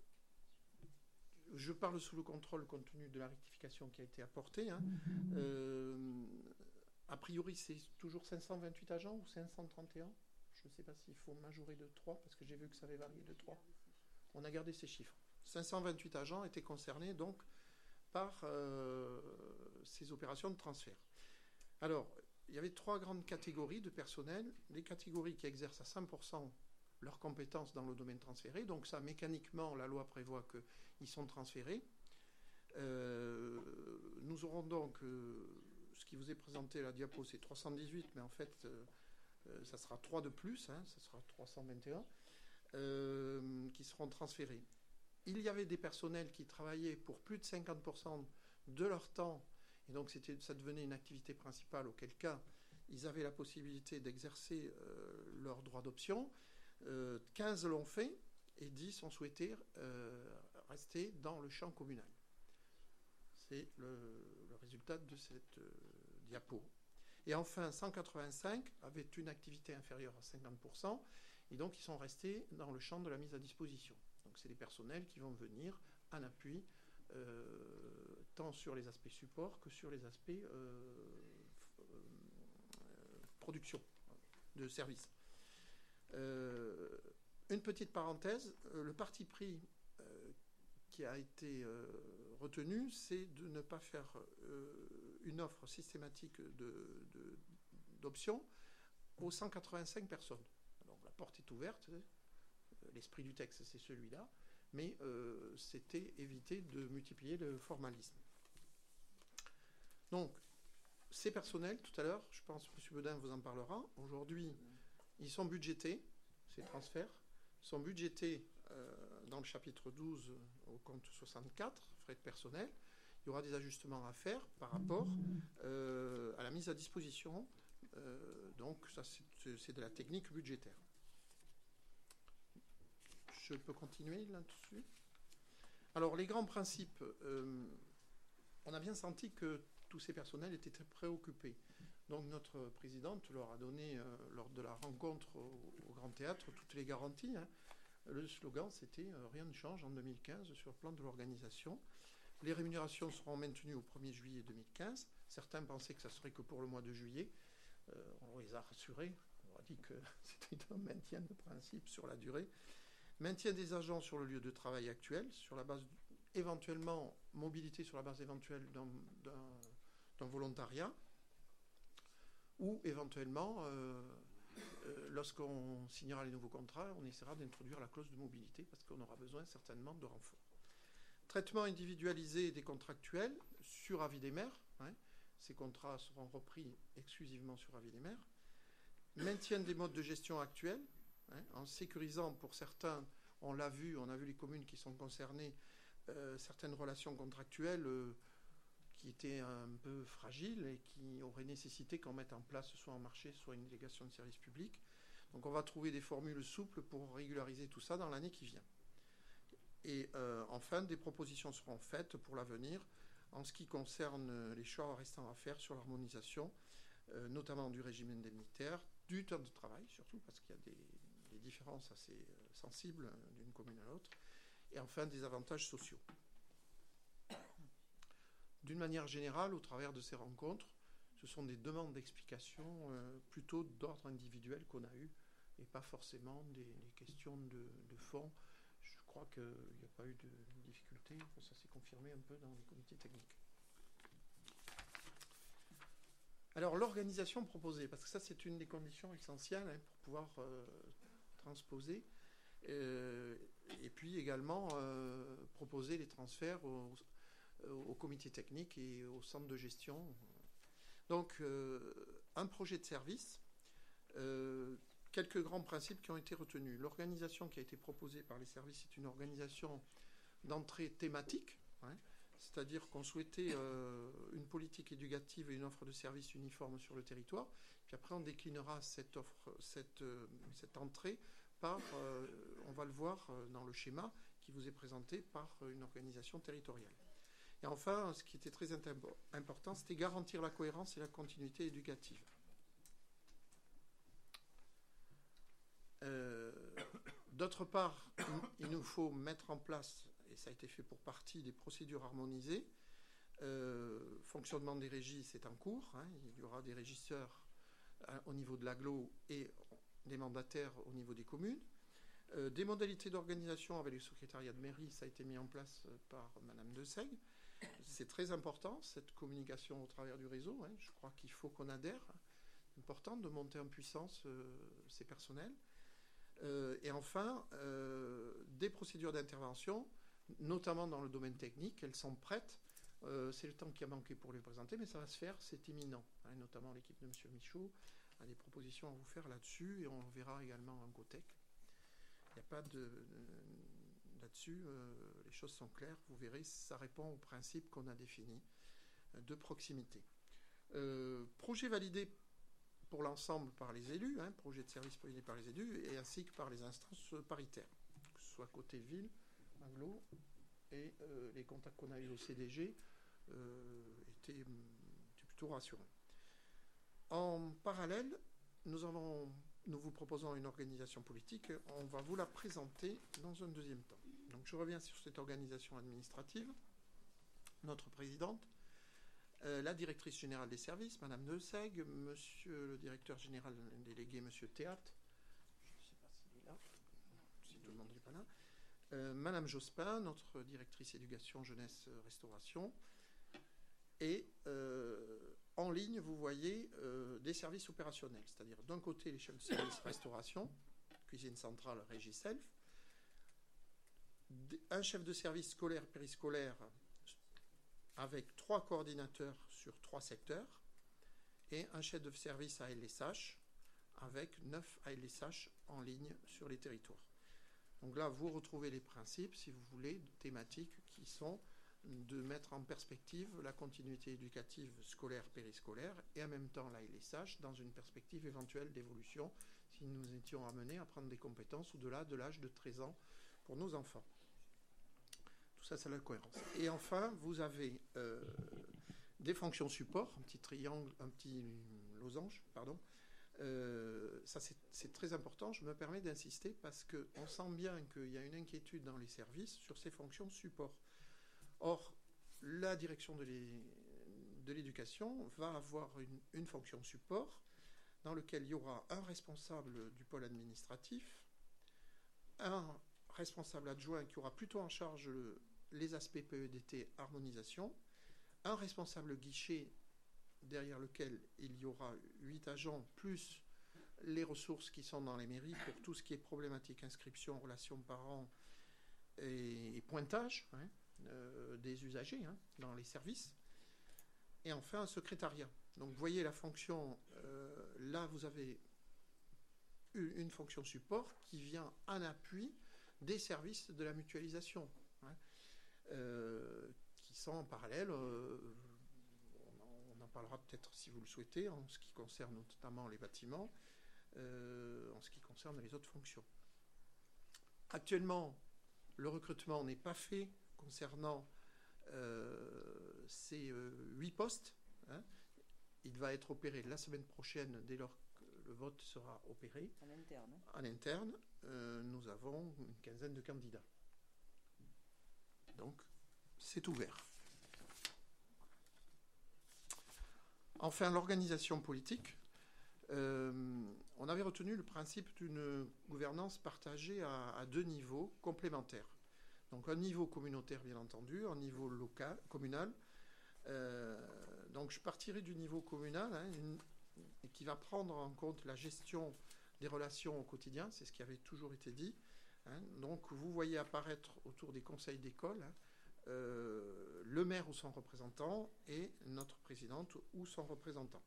je parle sous le contrôle compte tenu de la rectification qui a été apportée. Hein. Euh, a priori, c'est toujours cinq cent vingt-huit agents ou cinq cent trente et un. Je ne sais pas s'il faut majorer de trois, parce que j'ai vu que ça avait varié de trois. On a gardé ces chiffres. cinq cent vingt-huit agents étaient concernés donc par euh, ces opérations de transfert. Alors, il y avait trois grandes catégories de personnel. Les catégories qui exercent à cent pour cent leurs compétences dans le domaine transféré. Donc ça, mécaniquement, la loi prévoit qu'ils sont transférés. Euh, nous aurons donc, euh, ce qui vous est présenté à la diapo, c'est trois cent dix-huit, mais en fait, euh, euh, ça sera trois de plus, hein, ça sera trois cent vingt et un, euh, qui seront transférés. Il y avait des personnels qui travaillaient pour plus de cinquante pour cent de leur temps, et donc c'était, ça devenait une activité principale, auquel cas ils avaient la possibilité d'exercer euh, leur droit d'option. Euh, quinze l'ont fait et dix ont souhaité euh, rester dans le champ communal. C'est le, le résultat de cette euh, diapo. Et enfin, cent quatre-vingt-cinq avaient une activité inférieure à cinquante pour cent et donc ils sont restés dans le champ de la mise à disposition. Donc c'est des personnels qui vont venir en appui euh, tant sur les aspects support que sur les aspects euh, euh, production de services. Euh, une petite parenthèse, euh, le parti pris euh, qui a été euh, retenu, c'est de ne pas faire euh, une offre systématique de, de, d'options aux cent quatre-vingt-cinq personnes. Donc la porte est ouverte, l'esprit du texte c'est celui-là, mais euh, c'était éviter de multiplier le formalisme. Donc, ces personnels, tout à l'heure, je pense que M. Bedin vous en parlera, aujourd'hui, ils sont budgétés, ces transferts, sont budgétés euh, dans le chapitre douze au compte soixante-quatre, frais de personnel. Il y aura des ajustements à faire par rapport euh, à la mise à disposition. Euh, donc, ça, c'est, c'est de la technique budgétaire. Je peux continuer là-dessus. Alors, les grands principes, euh, on a bien senti que tous ces personnels étaient très préoccupés. Donc, notre présidente leur a donné, euh, lors de la rencontre au, au Grand Théâtre, toutes les garanties. Hein. Le slogan, c'était euh, « Rien ne change en deux mille quinze sur le plan de l'organisation ». Les rémunérations seront maintenues au premier juillet deux mille quinze. Certains pensaient que ça serait que pour le mois de juillet. Euh, on les a rassurés. On leur a dit que c'était un maintien de principe sur la durée. Maintien des agents sur le lieu de travail actuel, sur la base éventuellement, mobilité sur la base éventuelle d'un, d'un, d'un volontariat, ou éventuellement, euh, euh, lorsqu'on signera les nouveaux contrats, on essaiera d'introduire la clause de mobilité parce qu'on aura besoin certainement de renforts. Traitement individualisé des contractuels sur avis des maires. Hein. Ces contrats seront repris exclusivement sur avis des maires. Maintien des modes de gestion actuels, hein, en sécurisant pour certains, on l'a vu, on a vu les communes qui sont concernées, euh, certaines relations contractuelles euh, qui étaient un peu fragiles et qui auraient nécessité qu'on mette en place soit un marché, soit une délégation de service public. Donc on va trouver des formules souples pour régulariser tout ça dans l'année qui vient. Et euh, enfin, des propositions seront faites pour l'avenir en ce qui concerne les choix restants à faire sur l'harmonisation, euh, notamment du régime indemnitaire, du temps de travail surtout, parce qu'il y a des, des différences assez euh, sensibles d'une commune à l'autre, et enfin des avantages sociaux. D'une manière générale, au travers de ces rencontres, ce sont des demandes d'explications euh, plutôt d'ordre individuel qu'on a eu, et pas forcément des, des questions de, de fond. Je crois qu'il n'y a pas eu de difficulté, ça s'est confirmé un peu dans les comités techniques. Alors, l'organisation proposée, parce que ça, c'est une des conditions essentielles hein, pour pouvoir euh, transposer, euh, et puis également euh, proposer les transferts au, au comité technique et au centre de gestion. Donc, euh, un projet de service, euh, quelques grands principes qui ont été retenus. L'organisation qui a été proposée par les services est une organisation d'entrée thématique, hein, c'est-à-dire qu'on souhaitait euh, une politique éducative et une offre de services uniforme sur le territoire. Puis après, on déclinera cette offre, cette, euh, cette entrée par, euh, on va le voir dans le schéma qui vous est présenté, par une organisation territoriale. Et enfin, ce qui était très important, c'était garantir la cohérence et la continuité éducative. Euh, d'autre part, il, il nous faut mettre en place, et ça a été fait pour partie, des procédures harmonisées. Euh, fonctionnement des régies, c'est en cours. Hein, il y aura des régisseurs hein, au niveau de l'agglo et des mandataires au niveau des communes. Euh, des modalités d'organisation avec le secrétariat de mairie, ça a été mis en place par Madame De Sègue. C'est très important, cette communication au travers du réseau. Hein, je crois qu'il faut qu'on adhère. C'est important de monter en puissance euh, ces personnels. Euh, et enfin, euh, des procédures d'intervention, notamment dans le domaine technique, elles sont prêtes. Euh, c'est le temps qui a manqué pour les présenter, mais ça va se faire, c'est imminent. Hein, notamment l'équipe de M. Michaud a des propositions à vous faire là-dessus, et on le verra également en GoTech. Il n'y a pas de... de là-dessus, euh, les choses sont claires. Vous verrez, ça répond au principe qu'on a défini euh, de proximité. Euh, projet validé pour l'ensemble par les élus, hein, projet de service validé par les élus, et ainsi que par les instances paritaires, que ce soit côté ville, Anglo, et euh, les contacts qu'on a eu au C D G euh, étaient, étaient plutôt rassurants. En parallèle, nous, avons, nous vous proposons une organisation politique. On va vous la présenter dans un deuxième temps. Donc je reviens sur cette organisation administrative. Notre présidente, Euh, la directrice générale des services, Madame De Sègue, Monsieur le directeur général délégué, Monsieur Théat, je ne sais pas s'il est là, si tout le monde n'est pas là, euh, Madame Jospin, notre directrice éducation, jeunesse, restauration, et euh, en ligne, vous voyez euh, des services opérationnels, c'est-à-dire d'un côté les chefs de service restauration, cuisine centrale, régie self, un chef de service scolaire périscolaire avec trois coordinateurs sur trois secteurs et un chef de service A L S H avec neuf A L S H en ligne sur les territoires. Donc là, vous retrouvez les principes, si vous voulez, thématiques qui sont de mettre en perspective la continuité éducative scolaire périscolaire et en même temps l'A L S H dans une perspective éventuelle d'évolution si nous étions amenés à prendre des compétences au-delà de l'âge de treize ans pour nos enfants. Tout ça, c'est la cohérence. Et enfin, vous avez euh, des fonctions support, un petit triangle, un petit losange, pardon. Euh, ça, c'est, c'est très important. Je me permets d'insister parce qu'on sent bien qu'il y a une inquiétude dans les services sur ces fonctions support. Or, la direction de, l'é... de l'éducation va avoir une, une fonction support dans laquelle il y aura un responsable du pôle administratif, un responsable adjoint qui aura plutôt en charge le, les aspects P E D T harmonisation, un responsable guichet derrière lequel il y aura huit agents, plus les ressources qui sont dans les mairies pour tout ce qui est problématique, inscription, relations parents et, et pointage hein, euh, des usagers hein, dans les services. Et enfin, un secrétariat. Donc, vous voyez la fonction, euh, là, vous avez une, une fonction support qui vient en appui des services de la mutualisation, hein, euh, qui sont en parallèle... Euh, on en parlera peut-être si vous le souhaitez, en ce qui concerne notamment les bâtiments, euh, en ce qui concerne les autres fonctions. Actuellement, le recrutement n'est pas fait concernant euh, ces euh, huit postes. Hein. Il va être opéré la semaine prochaine, dès lors que le vote sera opéré. En interne. En interne, euh, nous avons une quinzaine de candidats. Donc, c'est ouvert. Enfin, l'organisation politique. Euh, on avait retenu le principe d'une gouvernance partagée à, à deux niveaux complémentaires. Donc un niveau communautaire, bien entendu, un niveau local, communal. Euh, donc je partirai du niveau communal, hein, une, qui va prendre en compte la gestion des relations au quotidien, c'est ce qui avait toujours été dit. Hein. Donc vous voyez apparaître autour des conseils d'école hein, euh, le maire ou son représentant et notre présidente ou son représentant.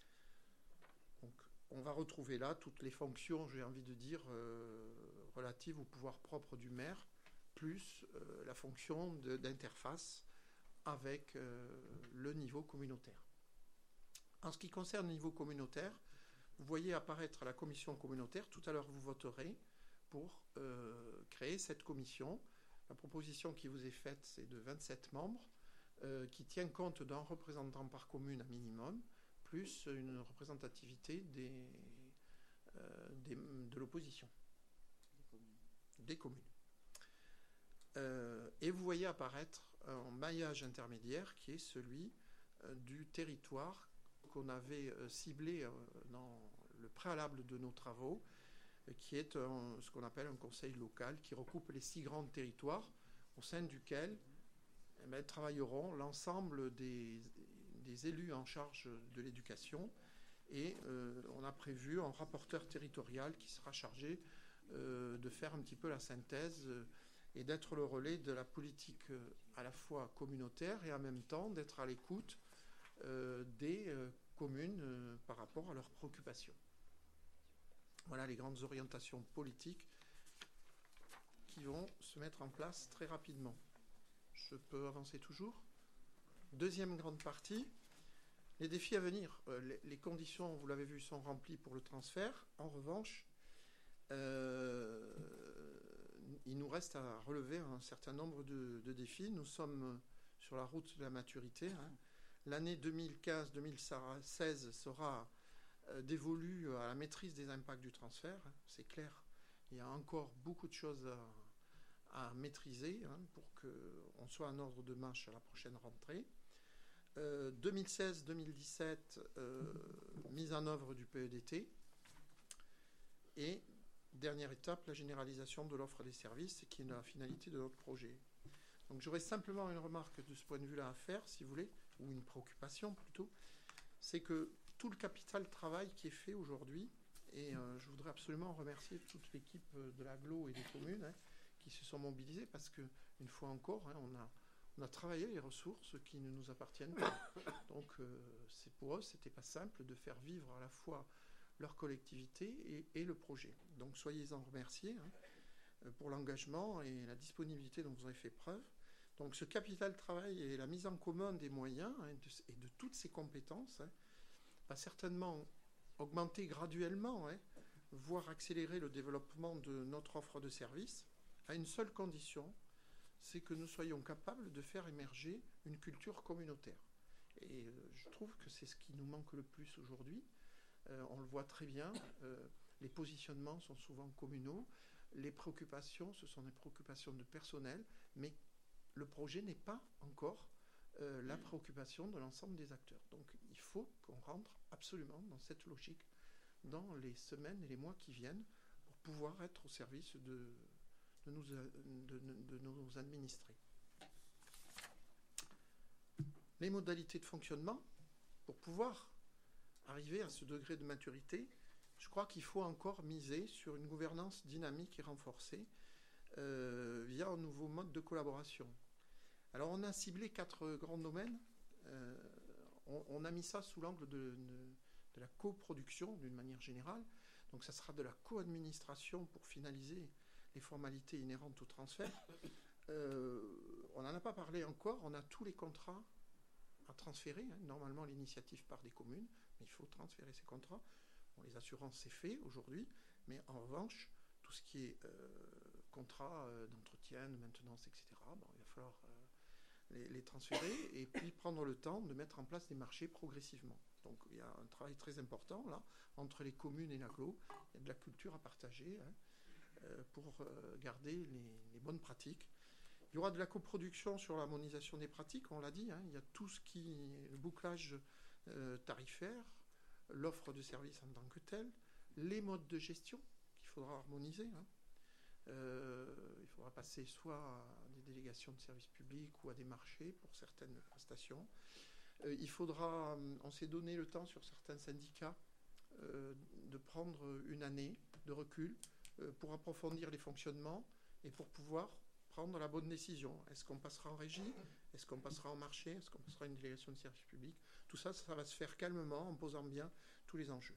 Donc, on va retrouver là toutes les fonctions, j'ai envie de dire, euh, relatives au pouvoir propre du maire, plus euh, la fonction de, d'interface avec euh, le niveau communautaire. En ce qui concerne le niveau communautaire, vous voyez apparaître la commission communautaire. Tout à l'heure, vous voterez pour euh, créer cette commission. La proposition qui vous est faite, c'est de vingt-sept membres, euh, qui tient compte d'un représentant par commune à minimum, plus une représentativité des, euh, des, de l'opposition, des communes. Des communes. Euh, et vous voyez apparaître un maillage intermédiaire qui est celui euh, du territoire qu'on avait euh, ciblé euh, dans le préalable de nos travaux, euh, qui est un, ce qu'on appelle un conseil local qui recoupe les six grands territoires au sein duquel eh bien, travailleront l'ensemble des, des élus en charge de l'éducation. Et euh, on a prévu un rapporteur territorial qui sera chargé euh, de faire un petit peu la synthèse euh, et d'être le relais de la politique euh, à la fois communautaire et en même temps d'être à l'écoute euh, des euh, communes euh, par rapport à leurs préoccupations. Voilà les grandes orientations politiques qui vont se mettre en place très rapidement. Je peux avancer toujours. Deuxième grande partie, les défis à venir. Euh, les, les conditions, vous l'avez vu, sont remplies pour le transfert. En revanche, euh, il nous reste à relever un certain nombre de, de défis. Nous sommes sur la route de la maturité. Hein. L'année deux mille quinze deux mille seize sera euh, dévolue à la maîtrise des impacts du transfert. C'est clair, il y a encore beaucoup de choses à, à maîtriser hein, pour qu'on soit en ordre de marche à la prochaine rentrée. Euh, deux mille seize deux mille dix-sept, euh, mise en œuvre du P E D T. Et dernière étape, la généralisation de l'offre des services, qui est la finalité de notre projet. Donc j'aurais simplement une remarque de ce point de vue-là à faire, si vous voulez, ou une préoccupation plutôt, c'est que tout le capital travail qui est fait aujourd'hui, et euh, je voudrais absolument remercier toute l'équipe de l'Agglo et des communes, hein, qui se sont mobilisés parce que, une fois encore, hein, on a, on a travaillé les ressources qui ne nous appartiennent pas. Donc, euh, c'est pour eux, c'était pas simple de faire vivre à la fois leur collectivité et, et le projet. Donc, soyez-en remerciés hein, pour l'engagement et la disponibilité dont vous avez fait preuve. Donc, ce capital travail et la mise en commun des moyens hein, de, et de toutes ces compétences hein, va certainement augmenter graduellement, hein, voire accélérer le développement de notre offre de services, à une seule condition, c'est que nous soyons capables de faire émerger une culture communautaire. Et euh, je trouve que c'est ce qui nous manque le plus aujourd'hui. Euh, on le voit très bien, euh, les positionnements sont souvent communaux, les préoccupations, ce sont des préoccupations de personnel, mais le projet n'est pas encore euh, la préoccupation de l'ensemble des acteurs. Donc il faut qu'on rentre absolument dans cette logique dans les semaines et les mois qui viennent pour pouvoir être au service de, de, nous, de, de nos administrés. Les modalités de fonctionnement, pour pouvoir arriver à ce degré de maturité, je crois qu'il faut encore miser sur une gouvernance dynamique et renforcée euh, via un nouveau mode de collaboration. Alors on a ciblé quatre grands domaines. Euh, on, on a mis ça sous l'angle de, de, de la coproduction d'une manière générale. Donc ça sera de la co-administration pour finaliser les formalités inhérentes au transfert. Euh, on n'en a pas parlé encore. On a tous les contrats à transférer. Hein. Normalement l'initiative part des communes, mais il faut transférer ces contrats. Bon, les assurances c'est fait aujourd'hui, mais en revanche tout ce qui est euh, contrat euh, d'entretien, de maintenance, et cetera. Bon, il va falloir euh, Les, les transférer et puis prendre le temps de mettre en place des marchés progressivement. Donc il y a un travail très important là entre les communes et l'agglo. Il y a de la culture à partager hein, euh, pour euh, garder les, les bonnes pratiques. Il y aura de la coproduction sur l'harmonisation des pratiques, on l'a dit. Hein, il y a tout ce qui est le bouclage euh, tarifaire, l'offre de services en tant que telle, les modes de gestion qu'il faudra harmoniser. Hein. Euh, il faudra passer soit à des délégations de services publics ou à des marchés pour certaines prestations. Euh, il faudra, on s'est donné le temps sur certains syndicats euh, de prendre une année de recul euh, pour approfondir les fonctionnements et pour pouvoir prendre la bonne décision. Est-ce qu'on passera en régie? Est-ce qu'on passera en marché? Est-ce qu'on passera à une délégation de services publics? Tout ça, ça va se faire calmement en posant bien tous les enjeux.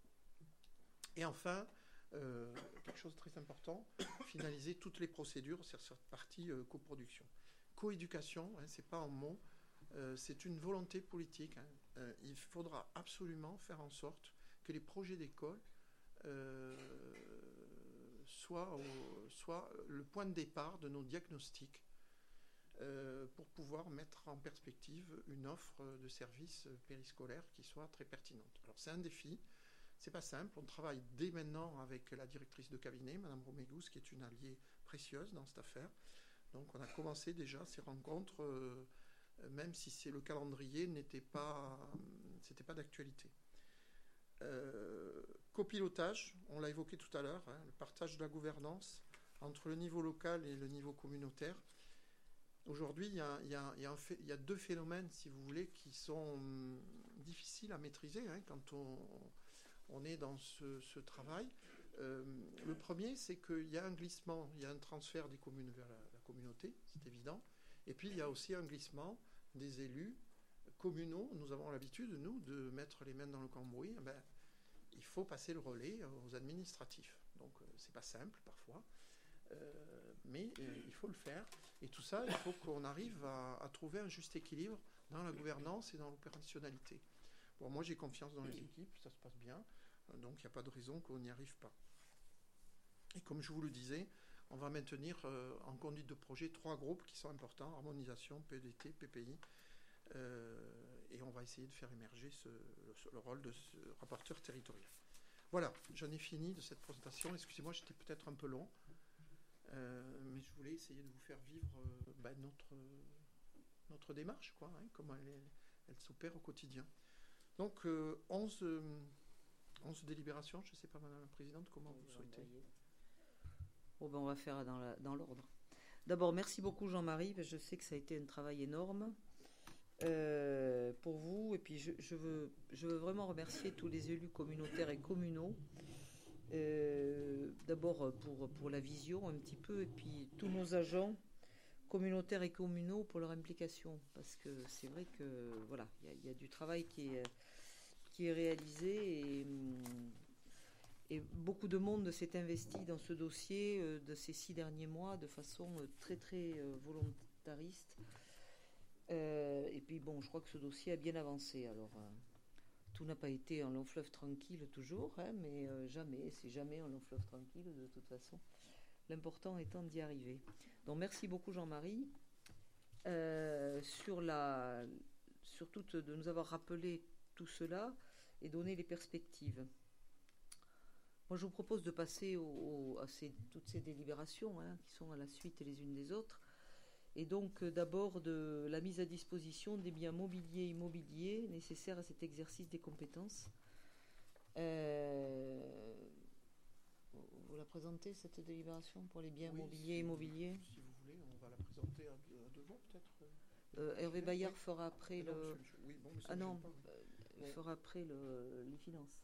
Et enfin, Euh, quelque chose de très important, finaliser toutes les procédures sur cette partie euh, coproduction. Coéducation, hein, c'est pas un mot, euh, c'est une volonté politique. Hein. Euh, il faudra absolument faire en sorte que les projets d'école euh, soient, au, soient le point de départ de nos diagnostics euh, pour pouvoir mettre en perspective une offre de services périscolaires qui soit très pertinente. Alors c'est un défi. C'est pas simple, on travaille dès maintenant avec la directrice de cabinet, Madame Romégous, qui est une alliée précieuse dans cette affaire. Donc on a commencé déjà ces rencontres, euh, même si c'est le calendrier n'était pas, c'était pas d'actualité. Euh, copilotage, on l'a évoqué tout à l'heure, hein, le partage de la gouvernance entre le niveau local et le niveau communautaire. Aujourd'hui, il y a, il y a, il y a, un fait, il y a deux phénomènes, si vous voulez, qui sont hum, difficiles à maîtriser hein, quand on on est dans ce, ce travail. Euh, le premier, c'est qu'il y a un glissement, il y a un transfert des communes vers la, la communauté, c'est évident. Et puis, il y a aussi un glissement des élus communaux. Nous avons l'habitude, nous, de mettre les mains dans le cambouis. Eh ben, il faut passer le relais aux administratifs. Donc, euh, c'est pas simple, parfois. Euh, mais euh, il faut le faire. Et tout ça, il faut qu'on arrive à, à trouver un juste équilibre dans la gouvernance et dans l'opérationnalité. Bon, moi, j'ai confiance dans les équipes, ça se passe bien. Donc, il n'y a pas de raison qu'on n'y arrive pas. Et comme je vous le disais, on va maintenir euh, en conduite de projet trois groupes qui sont importants, harmonisation, P E D T, P P I. Euh, et on va essayer de faire émerger ce, le, le rôle de ce rapporteur territorial. Voilà, j'en ai fini de cette présentation. Excusez-moi, j'étais peut-être un peu long. Euh, mais je voulais essayer de vous faire vivre euh, bah, notre, notre démarche, quoi, hein, comment elle, elle s'opère au quotidien. Donc, euh, onze, euh, onze délibérations, je ne sais pas, Madame la Présidente, comment vous souhaitez. Bon, ben, on va faire dans, la, dans l'ordre. D'abord, merci beaucoup Jean-Marie, je sais que ça a été un travail énorme euh, pour vous. Et puis, je, je, veux, je veux vraiment remercier tous les élus communautaires et communaux Euh, d'abord pour, pour la vision un petit peu, et puis tous nos agents communautaires et communaux pour leur implication, parce que c'est vrai que voilà, il y, y a du travail qui est, qui est réalisé, et, et beaucoup de monde s'est investi dans ce dossier euh, de ces six derniers mois de façon euh, très très euh, volontariste. Euh, et puis bon, je crois que ce dossier a bien avancé. Alors euh, tout n'a pas été un long fleuve tranquille toujours, hein, mais euh, jamais, c'est jamais un long fleuve tranquille de toute façon. L'important étant d'y arriver. Donc merci beaucoup Jean-Marie euh, sur la, surtout de nous avoir rappelé tout cela et donné les perspectives. Moi je vous propose de passer au, au, à ces, toutes ces délibérations hein, qui sont à la suite les unes des autres. Et donc euh, d'abord de la mise à disposition des biens mobiliers et immobiliers nécessaires à cet exercice des compétences. Euh, vous la présentez cette délibération pour les biens oui, mobiliers et immobiliers? Si vous voulez, on va la présenter à deux, à deux mots peut-être. Euh, Hervé Bayard oui. fera après le. Non, je, je, oui, bon, ah non, euh, il ouais. fera après le, les finances.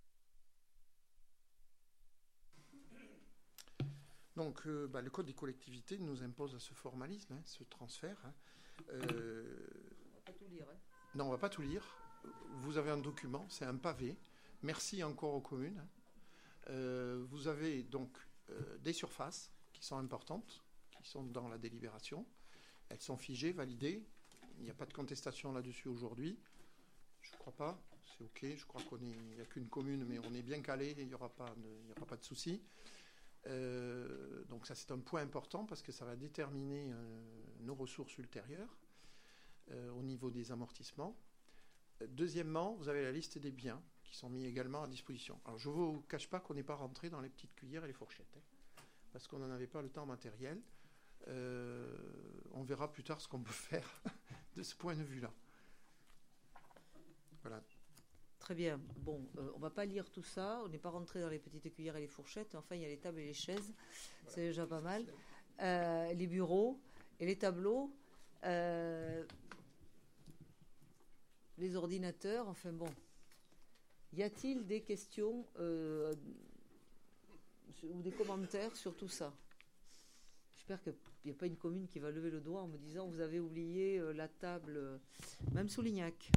Donc, euh, bah, le Code des collectivités nous impose ce formalisme, hein, ce transfert. Hein. Euh... On va pas tout lire. Hein. Non, on ne va pas tout lire. Vous avez un document, c'est un pavé. Merci encore aux communes. Euh, vous avez donc euh, des surfaces qui sont importantes, qui sont dans la délibération. Elles sont figées, validées. Il n'y a pas de contestation là-dessus aujourd'hui. Je ne crois pas. C'est OK. Je crois qu'il n'y a qu'une commune, mais on est bien calé. Il n'y aura pas de, il n'y aura pas de souci. Euh, donc ça c'est un point important parce que ça va déterminer euh, nos ressources ultérieures euh, au niveau des amortissements. Euh, deuxièmement, vous avez la liste des biens qui sont mis également à disposition. Alors je ne vous cache pas qu'on n'est pas rentré dans les petites cuillères et les fourchettes hein, parce qu'on n'en avait pas le temps matériel. Euh, on verra plus tard ce qu'on peut faire de ce point de vue-là. Voilà. Très bien. Bon, euh, on ne va pas lire tout ça. On n'est pas rentré dans les petites cuillères et les fourchettes. Enfin, il y a les tables et les chaises. Voilà. C'est déjà pas mal. Euh, les bureaux et les tableaux. Euh, les ordinateurs. Enfin bon. Y a-t-il des questions euh, ou des commentaires sur tout ça? J'espère qu'il n'y a pas une commune qui va lever le doigt en me disant vous avez oublié euh, la table, euh, même sous Lignac.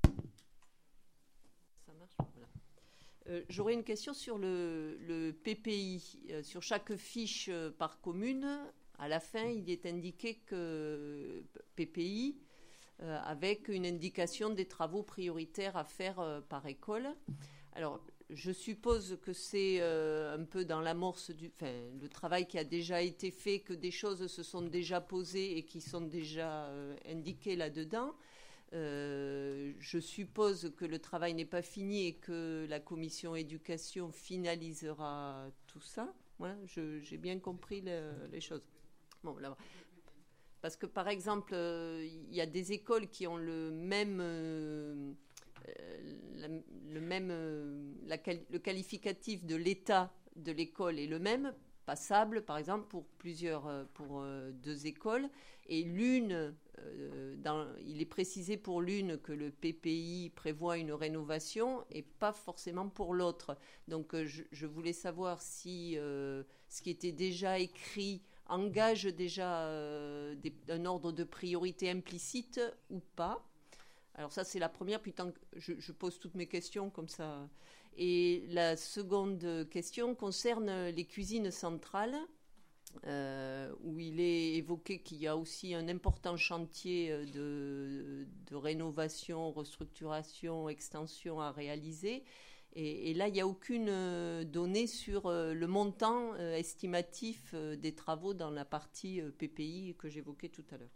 Ça marche. Voilà. Euh, j'aurais une question sur le, le P P I. Euh, sur chaque fiche euh, par commune, à la fin, il est indiqué que P P I, euh, avec une indication des travaux prioritaires à faire euh, par école. Alors, je suppose que c'est euh, un peu dans l'amorce du, enfin, le travail qui a déjà été fait, que des choses se sont déjà posées et qui sont déjà euh, indiquées là-dedans. Euh, je suppose que le travail n'est pas fini et que la commission éducation finalisera tout ça. Voilà, je, j'ai bien compris le, les choses. Bon, là, parce que par exemple, il euh, y a des écoles qui ont le même, euh, la, le même, euh, la, le qualificatif de l'état de l'école est le même, passable par exemple pour plusieurs, pour euh, deux écoles, et l'une, euh, dans, il est précisé pour l'une que le P P I prévoit une rénovation et pas forcément pour l'autre. Donc euh, je, je voulais savoir si euh, ce qui était déjà écrit engage déjà euh, des, un ordre de priorité implicite ou pas. Alors ça c'est la première, puis tant que je, je pose toutes mes questions comme ça. Et la seconde question concerne les cuisines centrales, euh, où il est évoqué qu'il y a aussi un important chantier de, de rénovation, restructuration, extension à réaliser. Et, et là, il n'y a aucune donnée sur le montant estimatif des travaux dans la partie P P I que j'évoquais tout à l'heure.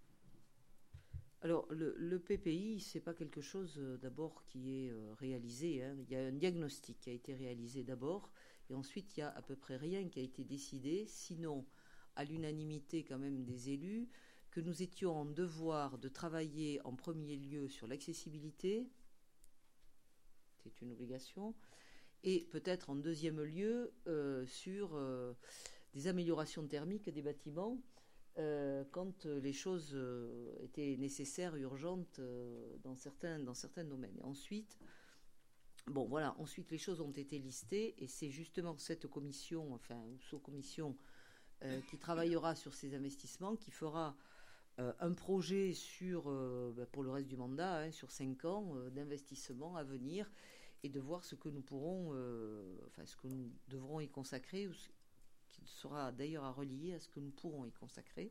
Alors, le, le P P I, ce n'est pas quelque chose euh, d'abord qui est euh, réalisé. Hein. Il y a un diagnostic qui a été réalisé d'abord, et ensuite, il n'y a à peu près rien qui a été décidé, sinon, à l'unanimité quand même des élus, que nous étions en devoir de travailler en premier lieu sur l'accessibilité, c'est une obligation, et peut-être en deuxième lieu euh, sur euh, des améliorations thermiques des bâtiments, Euh, quand les choses euh, étaient nécessaires, urgentes euh, dans certains, dans certains domaines. Et ensuite, bon, voilà. Ensuite, les choses ont été listées et c'est justement cette commission, enfin, ou sous-commission, euh, qui travaillera sur ces investissements, qui fera euh, un projet sur, euh, ben, pour le reste du mandat, hein, sur cinq ans, euh, d'investissement à venir et de voir ce que nous pourrons, euh, enfin, ce que nous devrons y consacrer, ou ce qui sera d'ailleurs à relier à ce que nous pourrons y consacrer.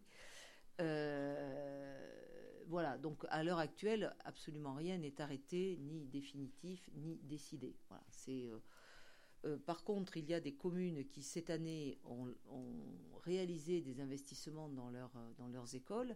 Euh, voilà, donc à l'heure actuelle, absolument rien n'est arrêté, ni définitif, ni décidé. Voilà, c'est, euh, euh, par contre, il y a des communes qui, cette année, ont, ont réalisé des investissements dans, leur, dans leurs écoles.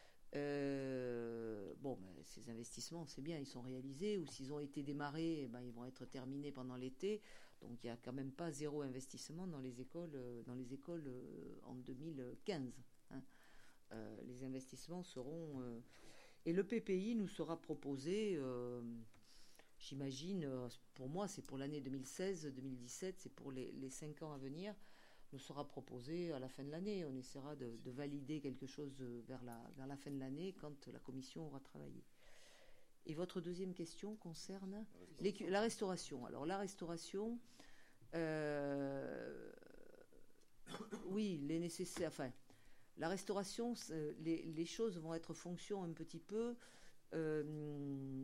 Euh, bon, ben, ces investissements, c'est bien, ils sont réalisés, ou s'ils ont été démarrés, ben, ils vont être terminés pendant l'été. Donc il n'y a quand même pas zéro investissement dans les écoles, dans les écoles euh, en deux mille quinze. Hein. Euh, les investissements seront... Euh, et le P P I nous sera proposé, euh, j'imagine, euh, pour moi c'est pour l'année deux mille seize deux mille dix-sept, c'est pour les, les cinq ans à venir, nous sera proposé à la fin de l'année. On essaiera de, de valider quelque chose vers la, vers la fin de l'année quand la commission aura travaillé. Et votre deuxième question concerne la restauration. La restauration. Alors la restauration, euh, oui, les nécessaires... Enfin, la restauration, les, les choses vont être fonction un petit peu euh,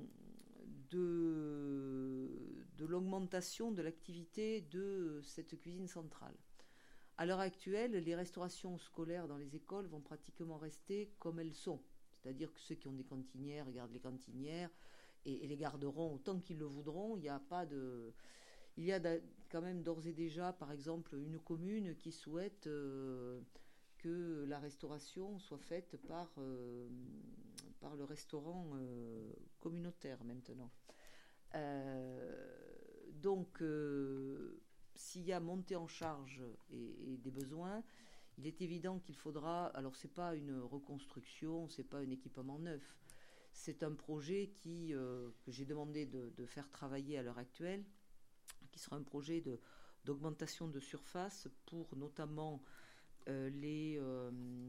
de, de l'augmentation de l'activité de cette cuisine centrale. À l'heure actuelle, les restaurations scolaires dans les écoles vont pratiquement rester comme elles sont. C'est-à-dire que ceux qui ont des cantinières gardent les cantinières et, et les garderont autant qu'ils le voudront. Il n'y a pas de... Il y a quand même d'ores et déjà, par exemple, une commune qui souhaite... Euh, que la restauration soit faite par, euh, par le restaurant euh, communautaire maintenant. Euh, donc, euh, s'il y a montée en charge et, et des besoins, il est évident qu'il faudra... Alors, ce n'est pas une reconstruction, ce n'est pas un équipement neuf. C'est un projet qui, euh, que j'ai demandé de, de faire travailler à l'heure actuelle, qui sera un projet de, d'augmentation de surface pour notamment... Euh, les euh,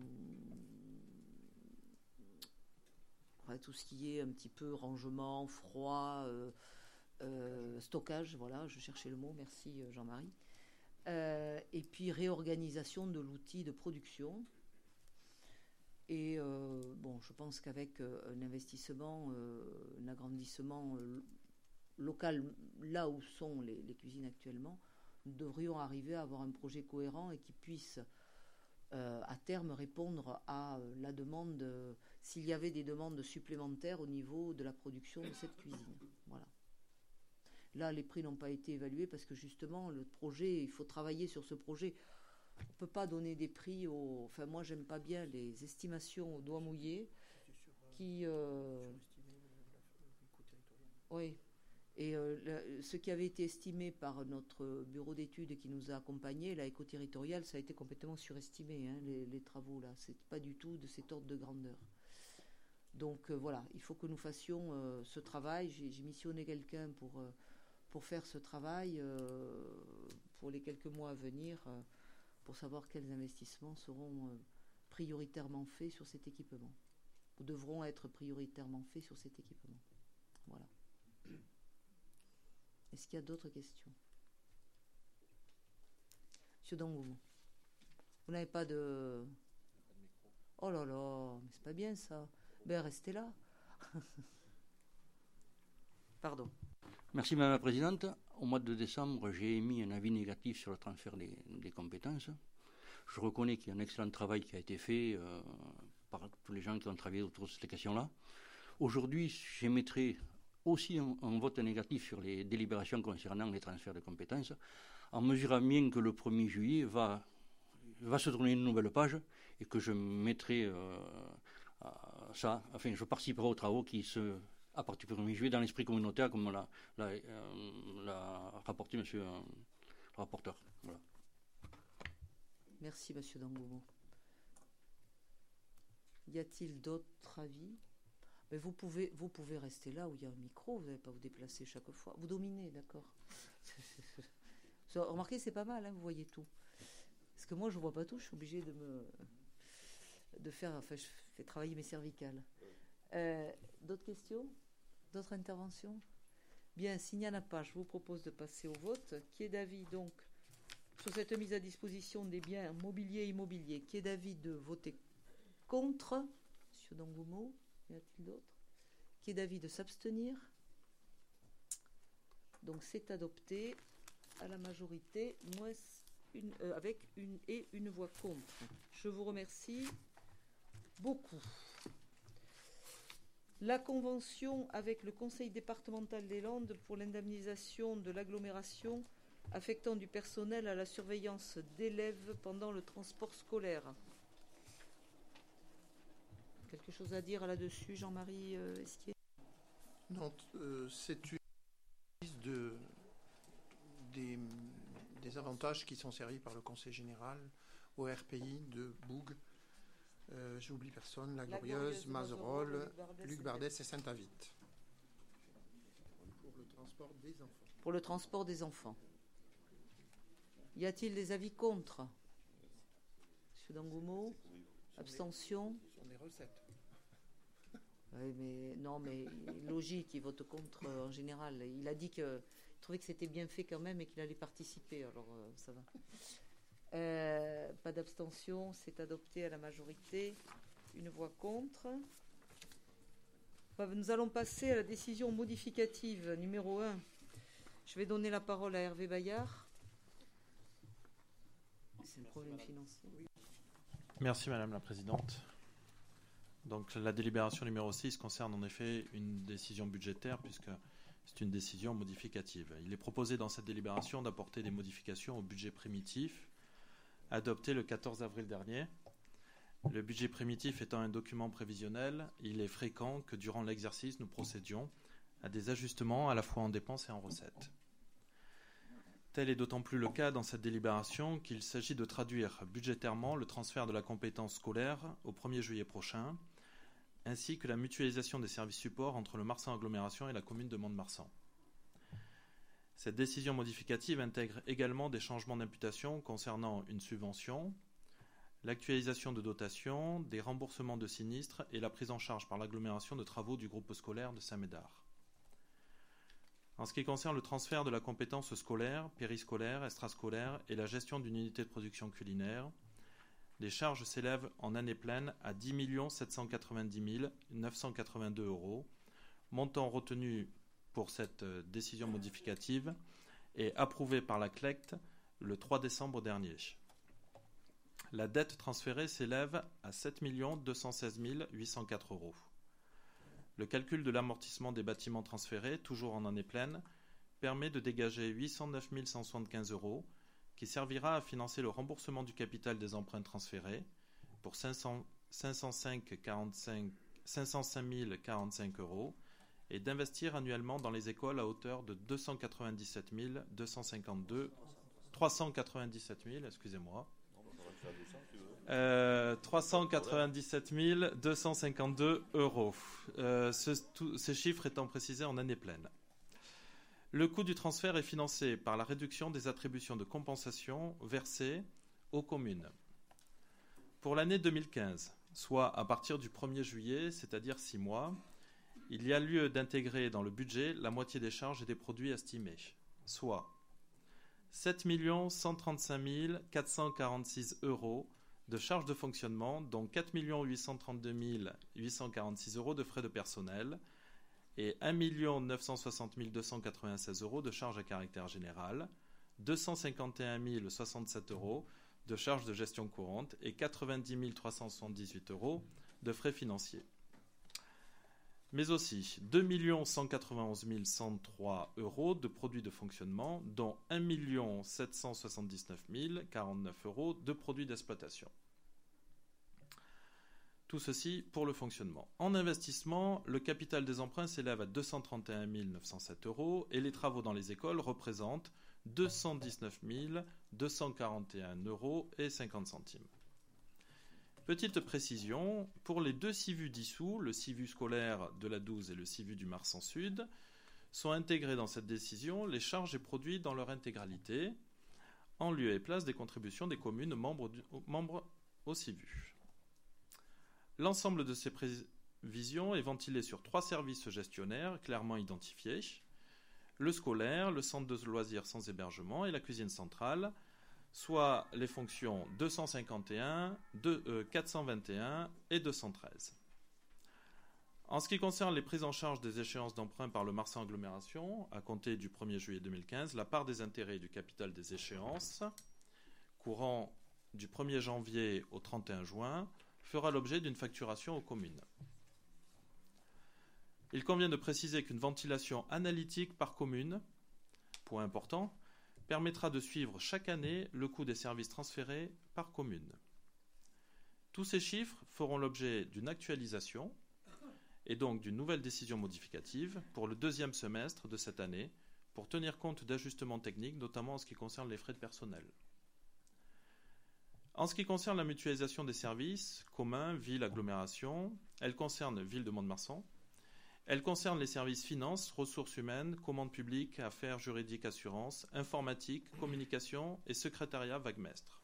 tout ce qui est un petit peu rangement, froid, euh, euh, stockage, voilà, je cherchais le mot, merci Jean-Marie. Euh, et puis réorganisation de l'outil de production. Et euh, bon, je pense qu'avec un investissement, euh, un agrandissement euh, local, là où sont les, les cuisines actuellement, nous devrions arriver à avoir un projet cohérent et qui puisse Euh, à terme répondre à euh, la demande, euh, s'il y avait des demandes supplémentaires au niveau de la production de cette cuisine. Voilà. Là, les prix n'ont pas été évalués parce que justement, le projet, il faut travailler sur ce projet. On ne peut pas donner des prix aux... Enfin, moi, j'aime pas bien les estimations au doigt mouillé qui... Euh... Oui. Et euh, le, ce qui avait été estimé par notre bureau d'études qui nous a accompagnés, la éco-territoriale, ça a été complètement surestimé, hein, les, les travaux là. C'est pas du tout de cet ordre de grandeur. Donc euh, voilà, il faut que nous fassions euh, ce travail. J'ai, j'ai missionné quelqu'un pour, euh, pour faire ce travail euh, pour les quelques mois à venir, euh, pour savoir quels investissements seront euh, prioritairement faits sur cet équipement, ou devront être prioritairement faits sur cet équipement. Voilà. Est-ce qu'il y a d'autres questions? Monsieur Dangoumou, vous n'avez pas de... Oh là là, mais c'est pas bien ça. Ben restez là. Pardon. Merci Madame la Présidente. Au mois de décembre, j'ai émis un avis négatif sur le transfert des, des compétences. Je reconnais qu'il y a un excellent travail qui a été fait euh, par tous les gens qui ont travaillé autour de cette question-là. Aujourd'hui, j'émettrai aussi un, un vote négatif sur les délibérations concernant les transferts de compétences, en mesurant bien que le premier juillet va, va se tourner une nouvelle page et que je mettrai euh, ça, enfin je participerai aux travaux qui se, à partir du premier juillet dans l'esprit communautaire, comme l'a, l'a, euh, l'a rapporté monsieur euh, le rapporteur. Voilà. Merci monsieur Dangoumou. Y a-t-il d'autres avis? Mais vous pouvez, vous pouvez rester là où il y a un micro, vous n'allez pas vous déplacer chaque fois. Vous dominez, d'accord. Remarquez, c'est pas mal, hein, vous voyez tout. Parce que moi, je ne vois pas tout, je suis obligée de me... de faire... Enfin, je fais travailler mes cervicales. Euh, d'autres questions? D'autres interventions? Bien, s'il n'y en a pas, je vous propose de passer au vote. Qui est d'avis donc sur cette mise à disposition des biens mobiliers et immobiliers? Qui est d'avis de voter contre? Monsieur Dangoumo, y a-t-il d'autres? Qui est d'avis de s'abstenir? Donc c'est adopté à la majorité, moins une, euh, avec une et une voix contre. Je vous remercie beaucoup. La convention avec le Conseil départemental des Landes pour l'indemnisation de l'agglomération affectant du personnel à la surveillance d'élèves pendant le transport scolaire. Quelque chose à dire là-dessus, Jean-Marie euh, Esquier? Non, euh, c'est une liste de, des, des avantages qui sont servis par le Conseil général au R P I de Boug. Euh, J'oublie personne, La Glorieuse, Mazerolles, Luc Bardès et Saint-Avit. Pour le transport des enfants. Pour le transport des enfants. Y a-t-il des avis contre? Monsieur Dangoumo, abstention? Ce sont des recettes. Oui, mais non, mais logique, il vote contre euh, en général. Il a dit qu'il trouvait que c'était bien fait quand même et qu'il allait participer, alors euh, ça va. Euh, pas d'abstention, c'est adopté à la majorité. Une voix contre. Nous allons passer à la décision modificative numéro un. Je vais donner la parole à Hervé Bayard. C'est le problème financier. Merci Madame la Présidente. Donc la délibération numéro six concerne en effet une décision budgétaire puisque c'est une décision modificative. Il est proposé dans cette délibération d'apporter des modifications au budget primitif adopté le quatorze avril dernier. Le budget primitif étant un document prévisionnel, il est fréquent que durant l'exercice, nous procédions à des ajustements à la fois en dépenses et en recettes. Tel est d'autant plus le cas dans cette délibération qu'il s'agit de traduire budgétairement le transfert de la compétence scolaire au premier juillet prochain, ainsi que la mutualisation des services supports entre le Marsan Agglomération et la commune de Mont-de-Marsan. Cette décision modificative intègre également des changements d'imputation concernant une subvention, l'actualisation de dotations, des remboursements de sinistres et la prise en charge par l'agglomération de travaux du groupe scolaire de Saint-Médard. En ce qui concerne le transfert de la compétence scolaire, périscolaire, extrascolaire et la gestion d'une unité de production culinaire, les charges s'élèvent en année pleine à dix millions sept cent quatre-vingt-dix mille neuf cent quatre-vingt-deux euros, montant retenu pour cette décision modificative et approuvé par la C L E C T le trois décembre dernier. La dette transférée s'élève à sept millions deux cent seize mille huit cent quatre euros. Le calcul de l'amortissement des bâtiments transférés, toujours en année pleine, permet de dégager huit cent neuf mille cent soixante-quinze euros, qui servira à financer le remboursement du capital des emprunts transférés pour cinq cent cinq mille quarante-cinq euros et d'investir annuellement dans les écoles à hauteur de deux cent quatre-vingt-dix-sept mille deux cent cinquante-deux, trois cent quatre-vingt-dix-sept mille, excusez-moi. Euh, trois cent quatre-vingt-dix-sept mille deux cent cinquante-deux euros. Euh, ce, tout, ces chiffres étant précisés en année pleine. Le coût du transfert est financé par la réduction des attributions de compensation versées aux communes. Pour l'année deux mille quinze, soit à partir du premier juillet, c'est-à-dire six mois, il y a lieu d'intégrer dans le budget la moitié des charges et des produits estimés, soit sept millions cent trente-cinq mille quatre cent quarante-six euros de charges de fonctionnement, dont quatre millions huit cent trente-deux mille huit cent quarante-six euros de frais de personnel et un million neuf cent soixante mille deux cent quatre-vingt-seize euros de charges à caractère général, deux cent cinquante et un mille soixante-sept euros de charges de gestion courante et quatre-vingt-dix mille trois cent soixante-dix-huit euros de frais financiers. Mais aussi deux millions cent quatre-vingt-onze mille cent trois euros de produits de fonctionnement, dont un million sept cent soixante-dix-neuf mille quarante-neuf euros de produits d'exploitation. Tout ceci pour le fonctionnement. En investissement, le capital des emprunts s'élève à deux cent trente et un mille neuf cent sept euros et les travaux dans les écoles représentent deux cent dix-neuf mille deux cent quarante et un euros et cinquante centimes. Petite précision, pour les deux C I V U dissous, le C I V U scolaire de la douze et le C I V U du Marsan Sud, sont intégrés dans cette décision les charges et produits dans leur intégralité, en lieu et place des contributions des communes membres, du, membres au C I V U. L'ensemble de ces prévisions est ventilé sur trois services gestionnaires clairement identifiés. le scolaire, le centre de loisirs sans hébergement et la cuisine centrale, soit les fonctions deux cent cinquante et un, deux, euh, quatre cent vingt et un et deux cent treize. En ce qui concerne les prises en charge des échéances d'emprunt par le Marsan Agglomération, à compter du premier juillet deux mille quinze, la part des intérêts et du capital des échéances, courant du premier janvier au trente et un juin, fera l'objet d'une facturation aux communes. Il convient de préciser qu'une ventilation analytique par commune, point important, permettra de suivre chaque année le coût des services transférés par commune. Tous ces chiffres feront l'objet d'une actualisation et donc d'une nouvelle décision modificative pour le deuxième semestre de cette année pour tenir compte d'ajustements techniques, notamment en ce qui concerne les frais de personnel. En ce qui concerne la mutualisation des services communs, ville, agglomération, elle concerne Ville de Mont-de-Marsan. Elle concerne les services finances, ressources humaines, commandes publiques, affaires juridiques, assurances, informatique, communication et secrétariat vaguemestre.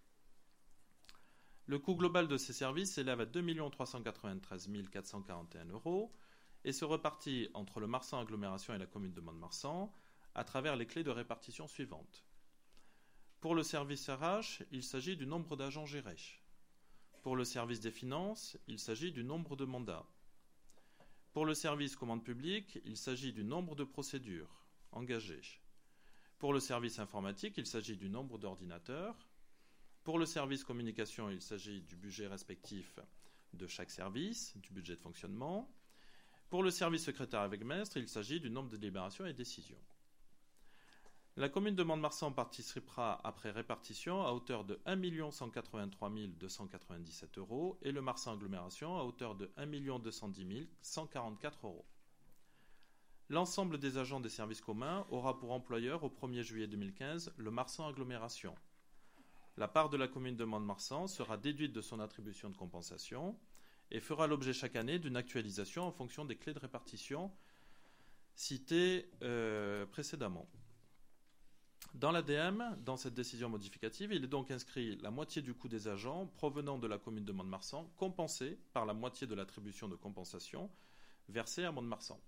Le coût global de ces services s'élève à deux millions trois cent quatre-vingt-treize mille quatre cent quarante et un euros et se répartit entre le Marsan Agglomération et la commune de Mont-de-Marsan à travers les clés de répartition suivantes. Pour le service R H, il s'agit du nombre d'agents gérés. Pour le service des finances, il s'agit du nombre de mandats. Pour le service commande publique, il s'agit du nombre de procédures engagées. Pour le service informatique, il s'agit du nombre d'ordinateurs. Pour le service communication, il s'agit du budget respectif de chaque service, du budget de fonctionnement. Pour le service secrétaire vaguemestre, il s'agit du nombre de délibérations et décisions. La commune de Mont-de-Marsan participera après répartition à hauteur de un million cent quatre-vingt-trois mille deux cent quatre-vingt-dix-sept euros et le Marsan Agglomération à hauteur de un million deux cent dix mille cent quarante-quatre euros. L'ensemble des agents des services communs aura pour employeur au premier juillet deux mille quinze le Marsan Agglomération. La part de la commune de Mont-de-Marsan sera déduite de son attribution de compensation et fera l'objet chaque année d'une actualisation en fonction des clés de répartition citées euh, précédemment. Dans l'A D M, dans cette décision modificative, il est donc inscrit la moitié du coût des agents provenant de la commune de Mont-de-Marsan, compensé par la moitié de l'attribution de compensation versée à Mont-de-Marsan.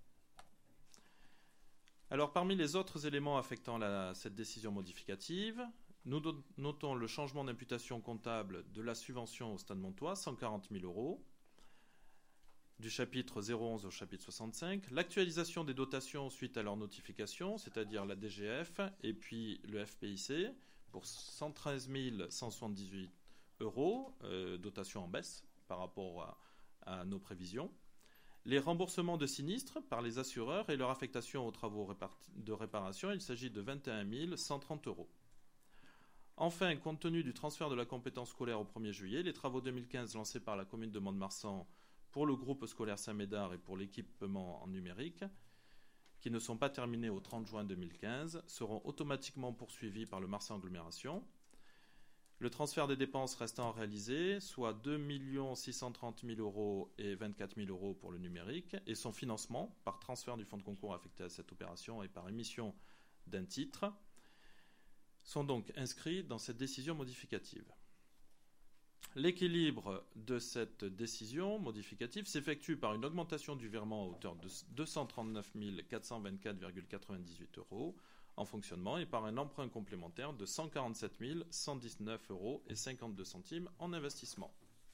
Alors, parmi les autres éléments affectant la, cette décision modificative, nous notons le changement d'imputation comptable de la subvention au Stade Montois, cent quarante mille euros, du chapitre zéro onze au chapitre soixante-cinq, l'actualisation des dotations suite à leur notification, c'est-à-dire la D G F et puis le F P I C, pour cent treize mille cent soixante-dix-huit euros, euh, dotation en baisse par rapport à, à nos prévisions. Les remboursements de sinistres par les assureurs et leur affectation aux travaux de réparation, il s'agit de vingt et un mille cent trente euros. Enfin, compte tenu du transfert de la compétence scolaire au premier juillet, les travaux deux mille quinze lancés par la commune de Mont-de-Marsan pour le groupe scolaire Saint-Médard et pour l'équipement en numérique, qui ne sont pas terminés au trente juin deux mille quinze, seront automatiquement poursuivis par le Marsan Agglomération. Le transfert des dépenses restant réalisé, soit deux millions six cent trente mille euros et vingt-quatre mille euros pour le numérique, et son financement par transfert du fonds de concours affecté à cette opération et par émission d'un titre, sont donc inscrits dans cette décision modificative. L'équilibre de cette décision modificative s'effectue par une augmentation du virement à hauteur de deux cent trente-neuf mille quatre cent vingt-quatre virgule quatre-vingt-dix-huit euros en fonctionnement et par un emprunt complémentaire de cent quarante-sept mille cent dix-neuf euros et cinquante-deux centimes en investissement.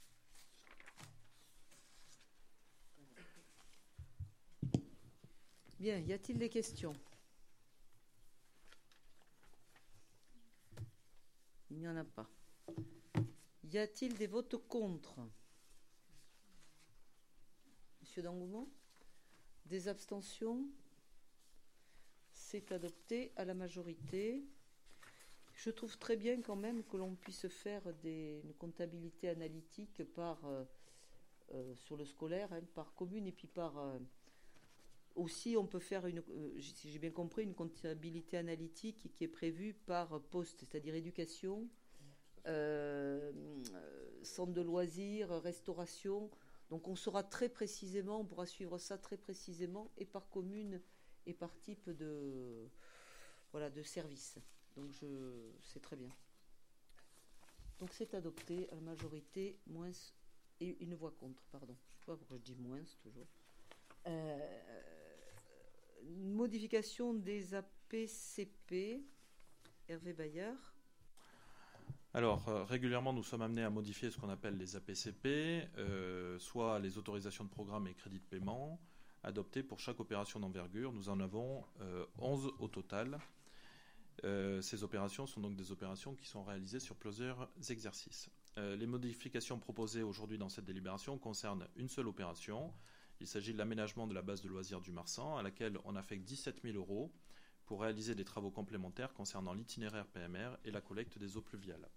Bien, y a-t-il des questions? Il n'y en a pas. Y a-t-il des votes contre? Monsieur Dangoumont? Des abstentions? C'est adopté à la majorité. Je trouve très bien quand même que l'on puisse faire des, une comptabilité analytique par, euh, euh, sur le scolaire, hein, par commune, et puis par... Euh, aussi, on peut faire, une, euh, si j'ai bien compris, une comptabilité analytique qui est prévue par poste, c'est-à-dire éducation, euh, centre de loisirs, restauration. Donc on saura très précisément, on pourra suivre ça très précisément, et par commune, et par type de, voilà, de service. Donc je, c'est très bien. Donc c'est adopté à la majorité, moins, et une voix contre, pardon. Je ne sais pas pourquoi je dis moins toujours. Euh, une modification des A P C P. Hervé Bayard. Alors, euh, régulièrement, nous sommes amenés à modifier ce qu'on appelle les A P C P, euh, soit les autorisations de programme et crédits de paiement, adoptés pour chaque opération d'envergure. Nous en avons euh, onze au total. Euh, ces opérations sont donc des opérations qui sont réalisées sur plusieurs exercices. Euh, les modifications proposées aujourd'hui dans cette délibération concernent une seule opération. Il s'agit de l'aménagement de la base de loisirs du Marsan, à laquelle on affecte dix-sept mille euros pour réaliser des travaux complémentaires concernant l'itinéraire P M R et la collecte des eaux pluviales.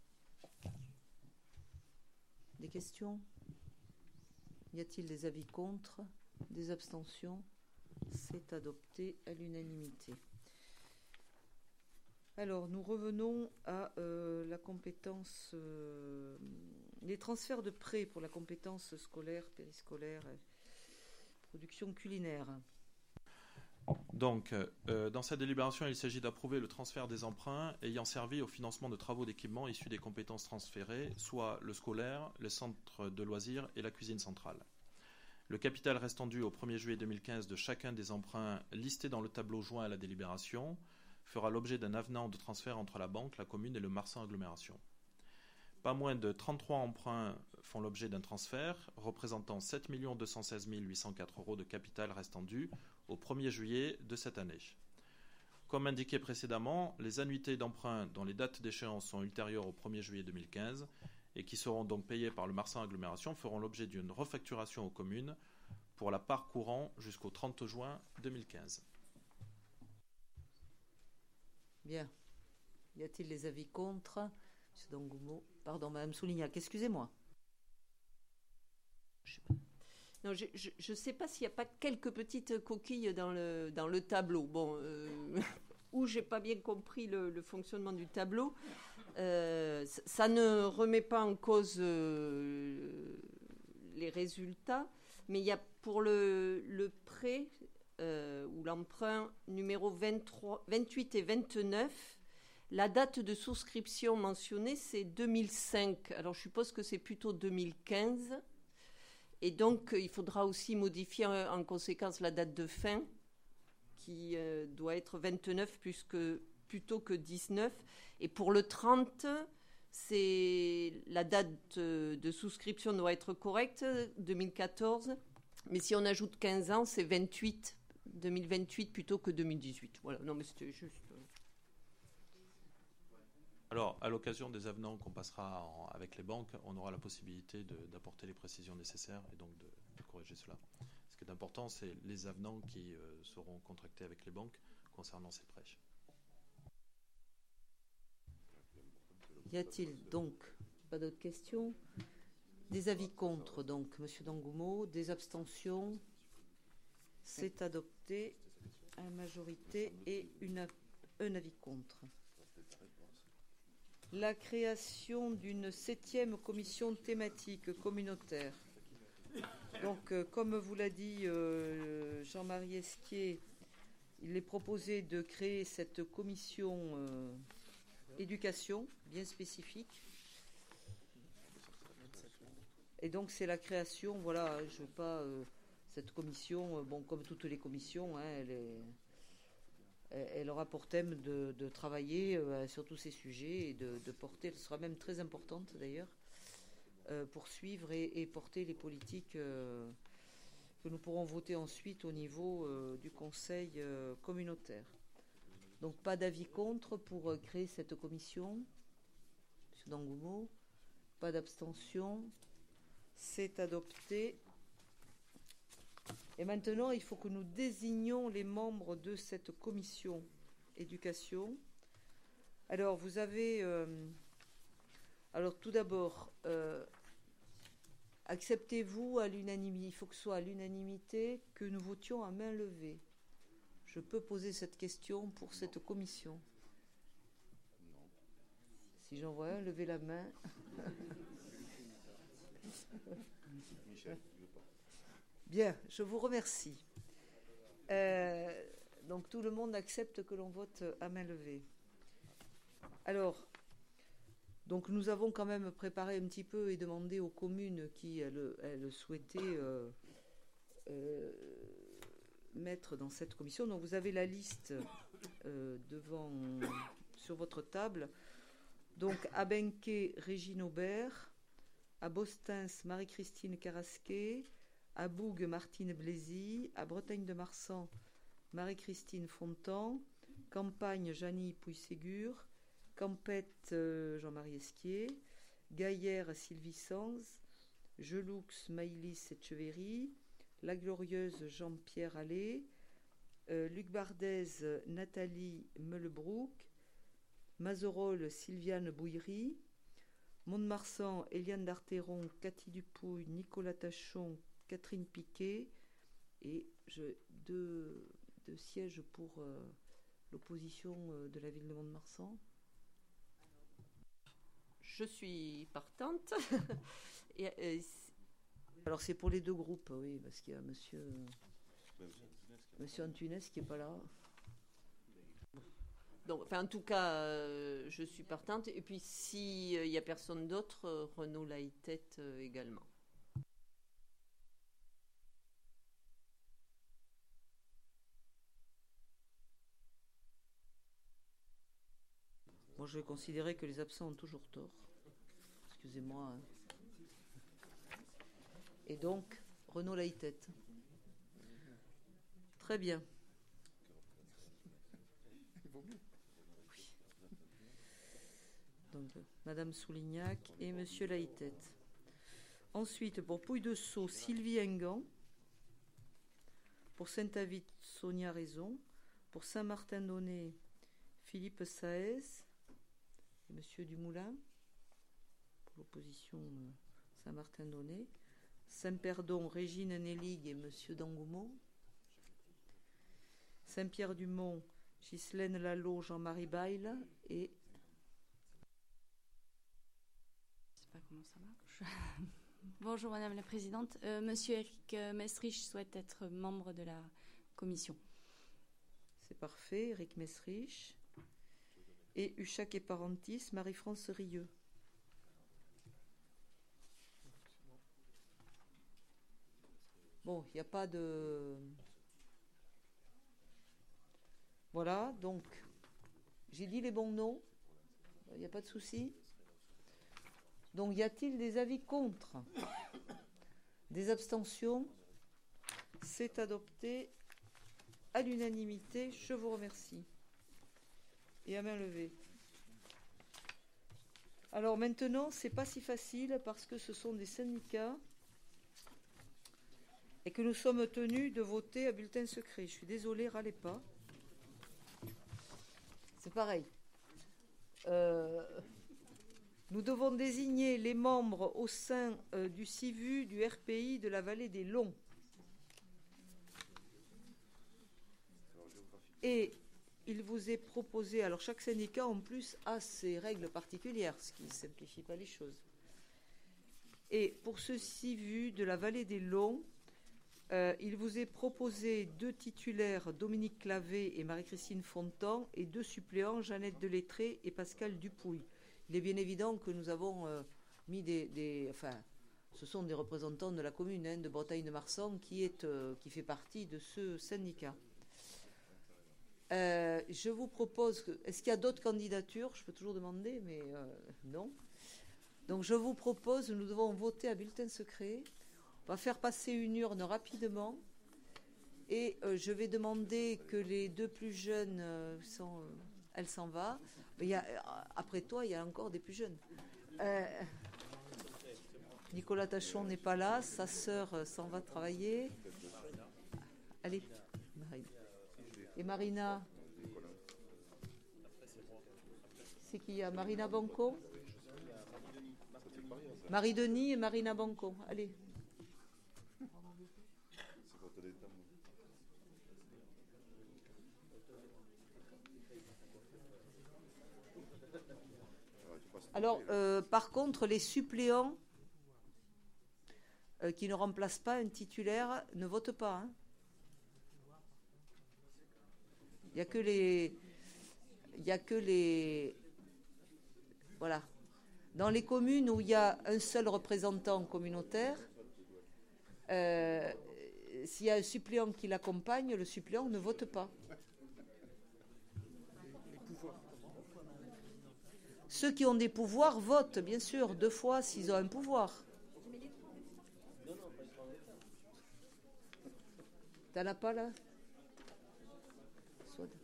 Des questions? Y a-t-il des avis contre? Des abstentions? C'est adopté à l'unanimité. Alors, nous revenons à euh, la compétence, euh, les transferts de prêts pour la compétence scolaire, périscolaire, et production culinaire. Donc, euh, dans cette délibération, il s'agit d'approuver le transfert des emprunts ayant servi au financement de travaux d'équipement issus des compétences transférées, soit le scolaire, le centre de loisirs et la cuisine centrale. Le capital restant dû au premier juillet deux mille quinze de chacun des emprunts listés dans le tableau joint à la délibération fera l'objet d'un avenant de transfert entre la banque, la commune et le Marsan Agglomération. Pas moins de trente-trois emprunts font l'objet d'un transfert, représentant sept millions deux cent seize mille huit cent quatre euros de capital restant dû au premier juillet de cette année. Comme indiqué précédemment, les annuités d'emprunt dont les dates d'échéance sont ultérieures au premier juillet deux mille quinze et qui seront donc payées par le Marsan Agglomération feront l'objet d'une refacturation aux communes pour la part courant jusqu'au trente juin deux mille quinze. Bien. Y a-t-il des avis contre? Monsieur Dangoumo. Pardon, Madame Soulignac, excusez-moi. Je sais pas. Non, je ne sais pas s'il n'y a pas quelques petites coquilles dans le, dans le tableau. Bon, euh, où j'ai pas bien compris le, le fonctionnement du tableau. Euh, ça ne remet pas en cause euh, les résultats, mais il y a pour le, le prêt euh, ou l'emprunt numéro vingt-trois, vingt-huit et vingt-neuf, la date de souscription mentionnée, c'est deux mille cinq. Alors, je suppose que c'est plutôt deux mille quinze. Et donc, il faudra aussi modifier en conséquence la date de fin, qui euh, doit être vingt-neuf plus que, plutôt que dix-neuf. Et pour le trente, c'est, la date de souscription doit être correcte, deux mille quatorze. Mais si on ajoute quinze ans, c'est vingt-huit, deux mille vingt-huit plutôt que deux mille dix-huit. Voilà, non mais c'était juste... Alors, à l'occasion des avenants qu'on passera en, avec les banques, on aura la possibilité de, d'apporter les précisions nécessaires et donc de, de corriger cela. Ce qui est important, c'est les avenants qui euh, seront contractés avec les banques concernant ces prêts. Y a-t-il donc pas d'autres questions? Des avis contre, donc, Monsieur Dangoumo, des abstentions? C'est adopté à la majorité et une, un avis contre. La création d'une septième commission thématique communautaire. Donc, euh, comme vous l'a dit euh, Jean-Marie Esquier, il est proposé de créer cette commission euh, éducation bien spécifique. Et donc, c'est la création, voilà, je veux pas, euh, cette commission, euh, bon, comme toutes les commissions, hein, elle est... Elle aura pour thème de, de travailler euh, sur tous ces sujets et de, de porter, elle sera même très importante d'ailleurs, euh, pour suivre et, et porter les politiques euh, que nous pourrons voter ensuite au niveau euh, du Conseil euh, communautaire. Donc pas d'avis contre pour euh, créer cette commission. Monsieur Dangoumo, pas d'abstention. C'est adopté. Et maintenant, il faut que nous désignions les membres de cette commission éducation. Alors, vous avez... Euh, alors, tout d'abord, euh, acceptez-vous à l'unanimité, il faut que ce soit à l'unanimité, que nous votions à main levée. Je peux poser cette question pour cette commission. Si j'en vois un, levez la main. Bien, je vous remercie. Euh, donc tout le monde accepte que l'on vote à main levée. Alors, donc nous avons quand même préparé un petit peu et demandé aux communes qui elles, elles souhaitaient euh, euh, mettre dans cette commission. Donc vous avez la liste euh, devant, sur votre table. Donc à Benquet, Régine Aubert, à Bostens, Marie-Christine Carrasquet, à Bourg, Martine Blaisy, à Bretagne-de-Marsan, Marie-Christine Fontan, Campagne, Janie Pouille-Ségur, Campette, euh, Jean-Marie Esquier, Gaillère, Sylvie Sanz, Geloux, Maïlis Etcheverry, La Glorieuse, Jean-Pierre Allais, euh, Luc Bardez, Nathalie Meulebrook, Mazerolles, Sylviane Bouillery, Mont-de-Marsan, Eliane Dartéron, Cathy Dupouille, Nicolas Tachon, Catherine Piquet, et je, deux, deux sièges pour euh, l'opposition euh, de la ville de Mont-de-Marsan. Je suis partante. et, et, Alors c'est pour les deux groupes, oui, parce qu'il y a monsieur, monsieur Antunes qui n'est pas là. Donc, enfin, en tout cas, euh, je suis partante. Et puis, s'il n'y a personne d'autre, euh, Renaud Laïtête euh, également. Moi, je vais considérer que les absents ont toujours tort. Excusez-moi. Hein. Et donc, Renaud Laïtête. Très bien. Donc, Madame Soulignac et Monsieur Laïtête. Ensuite, pour Pouille-de-Sceaux, Sylvie Engan. Pour Saint-Avit, Sonia Raison. Pour Saint-Martin-d'Aunay, Philippe Saez et Monsieur Dumoulin. Pour l'opposition Saint-Martin-d'Aunay. Saint-Perdon, Régine Nellig et Monsieur Dangoumeau. Saint-Pierre-du-Mont, Ghislaine Lalo, Jean-Marie Baille et comment ça marche. Bonjour Madame la Présidente. Euh, Monsieur Eric Mesrich souhaite être membre de la commission. C'est parfait, Eric Mesrich. Et Huchac et Parentis, Marie-France Rieux. Bon, il n'y a pas de... Voilà, donc, j'ai dit les bons noms. Il n'y a pas de souci. Donc, y a-t-il des avis contre? Des abstentions? C'est adopté à l'unanimité. Je vous remercie. Et à main levée. Alors maintenant, c'est pas si facile parce que ce sont des syndicats et que nous sommes tenus de voter à bulletin secret. Je suis désolée, râlez pas. C'est pareil. Euh... Nous devons désigner les membres au sein euh, du C I V U du R P I de la vallée des Longs. Et il vous est proposé, alors chaque syndicat en plus a ses règles particulières, ce qui ne simplifie pas les choses. Et pour ce C I V U de la vallée des Longs, euh, il vous est proposé deux titulaires, Dominique Clavé et Marie-Christine Fontan, et deux suppléants, Jeannette Delettré et Pascal Dupouille. Il est bien évident que nous avons euh, mis des, des... Enfin, ce sont des représentants de la commune hein, de Bretagne-de-Marsan qui, est, euh, qui fait partie de ce syndicat. Euh, je vous propose... Que, est-ce qu'il y a d'autres candidatures? Je peux toujours demander, mais euh, non. Donc je vous propose, nous devons voter à bulletin secret. On va faire passer une urne rapidement. Et euh, je vais demander que les deux plus jeunes euh, sont... Euh, elle s'en va. Il y a, après toi, il y a encore des plus jeunes. Euh, Nicolas Tachon n'est pas là. Sa sœur s'en va travailler. Allez. Et Marina. C'est qui y a Marina Banco. Marie-Denis et Marina Banco. Allez. Alors, euh, par contre, les suppléants euh, qui ne remplacent pas un titulaire ne votent pas. Hein. Il n'y a que les... Il n'y a que les... Voilà. Dans les communes où il y a un seul représentant communautaire, euh, s'il y a un suppléant qui l'accompagne, le suppléant ne vote pas. Ceux qui ont des pouvoirs votent, bien sûr, deux fois s'ils ont un pouvoir. T'en as pas là? Soit.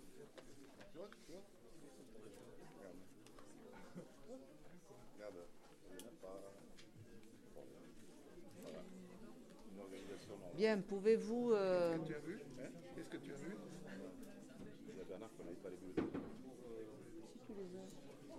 Bien, pouvez-vous... Euh... Qu'est-ce que tu as vu, hein? Qu'est-ce que tu as vu? La dernière fois, on n'avait pas les bulletins. Si tu les as.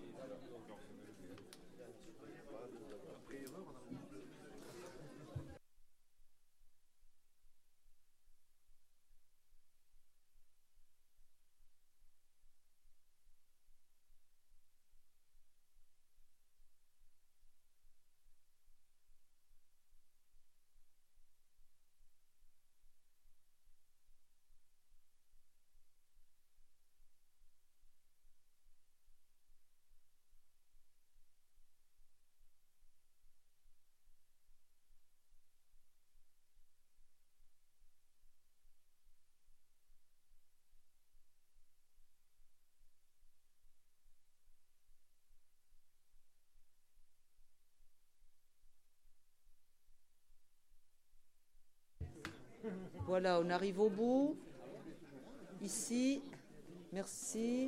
Voilà, on arrive au bout. Ici, merci.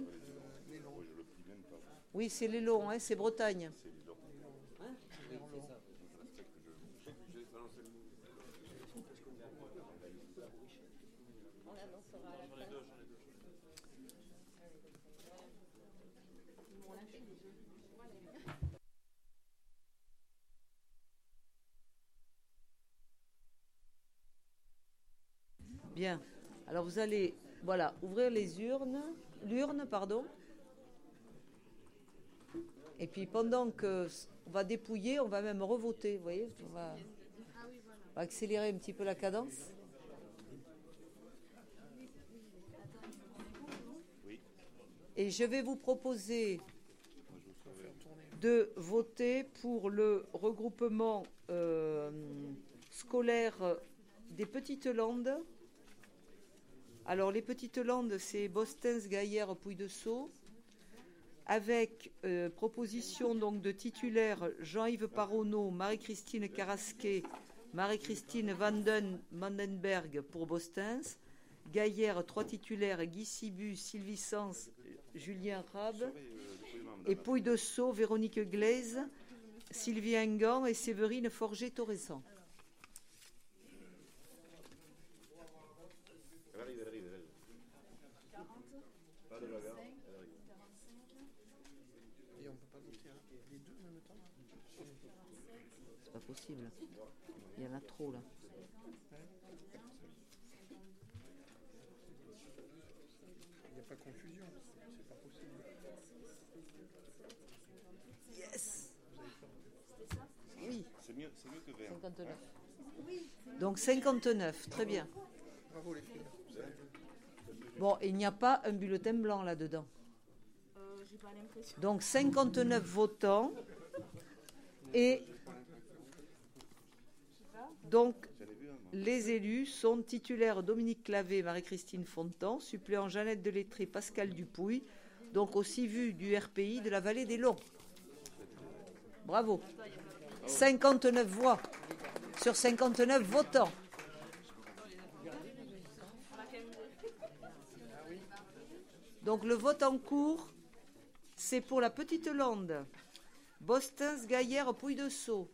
Oui, c'est les longs, hein, c'est Bretagne. Bien. Alors vous allez, voilà, ouvrir les urnes, l'urne, pardon. Et puis pendant que on va dépouiller, on va même revoter, vous voyez, on va, on va accélérer un petit peu la cadence. Et je vais vous proposer de voter pour le regroupement euh, scolaire des Petites Landes. Alors, les Petites Landes, c'est Bostens, Gaillère, Pouille-de-Sceaux, avec euh, proposition donc de titulaires Jean-Yves Paronneau, Marie-Christine Carrasquet, Marie-Christine Vanden, Vandenberg pour Bostens, Gaillère, trois titulaires, Guy Sibu, Sylvie Sens, Julien Rabe, et Pouille-de-Sceaux, Véronique Glaise, Sylvie Engan et Séverine Forget-Torresan. C'est pas possible. Il y en a trop là. Il n'y a pas de confusion. C'est pas possible. Yes. Oui. C'est mieux, c'est mieux que vert. cinquante-neuf. Donc cinquante-neuf, très bien. Bravo les filles. Bon, il n'y a pas un bulletin blanc là-dedans. Euh, j'ai pas l'impression. Donc cinquante-neuf votants et donc les élus sont titulaires Dominique Clavé, Marie-Christine Fontan, suppléant Jeannette Delettré, Pascal Dupouille, donc aussi vu du R P I de la Vallée des Longs. Bravo. cinquante-neuf voix sur cinquante-neuf votants. Donc le vote en cours, c'est pour la Petite Lande, Bostens, Gaillère, Pouille-de-Sceaux.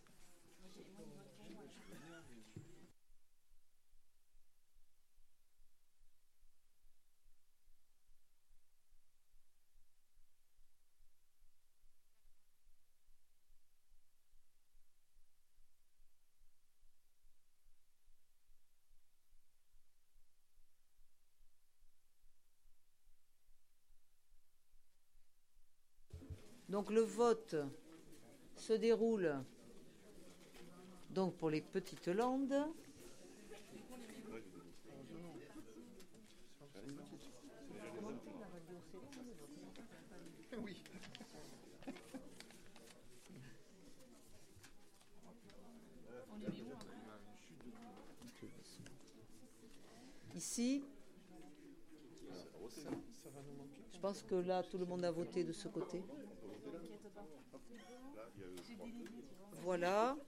Donc le vote se déroule donc pour les Petites Landes. Oui. ici. Je pense que là, tout le monde a voté de ce côté. Voilà.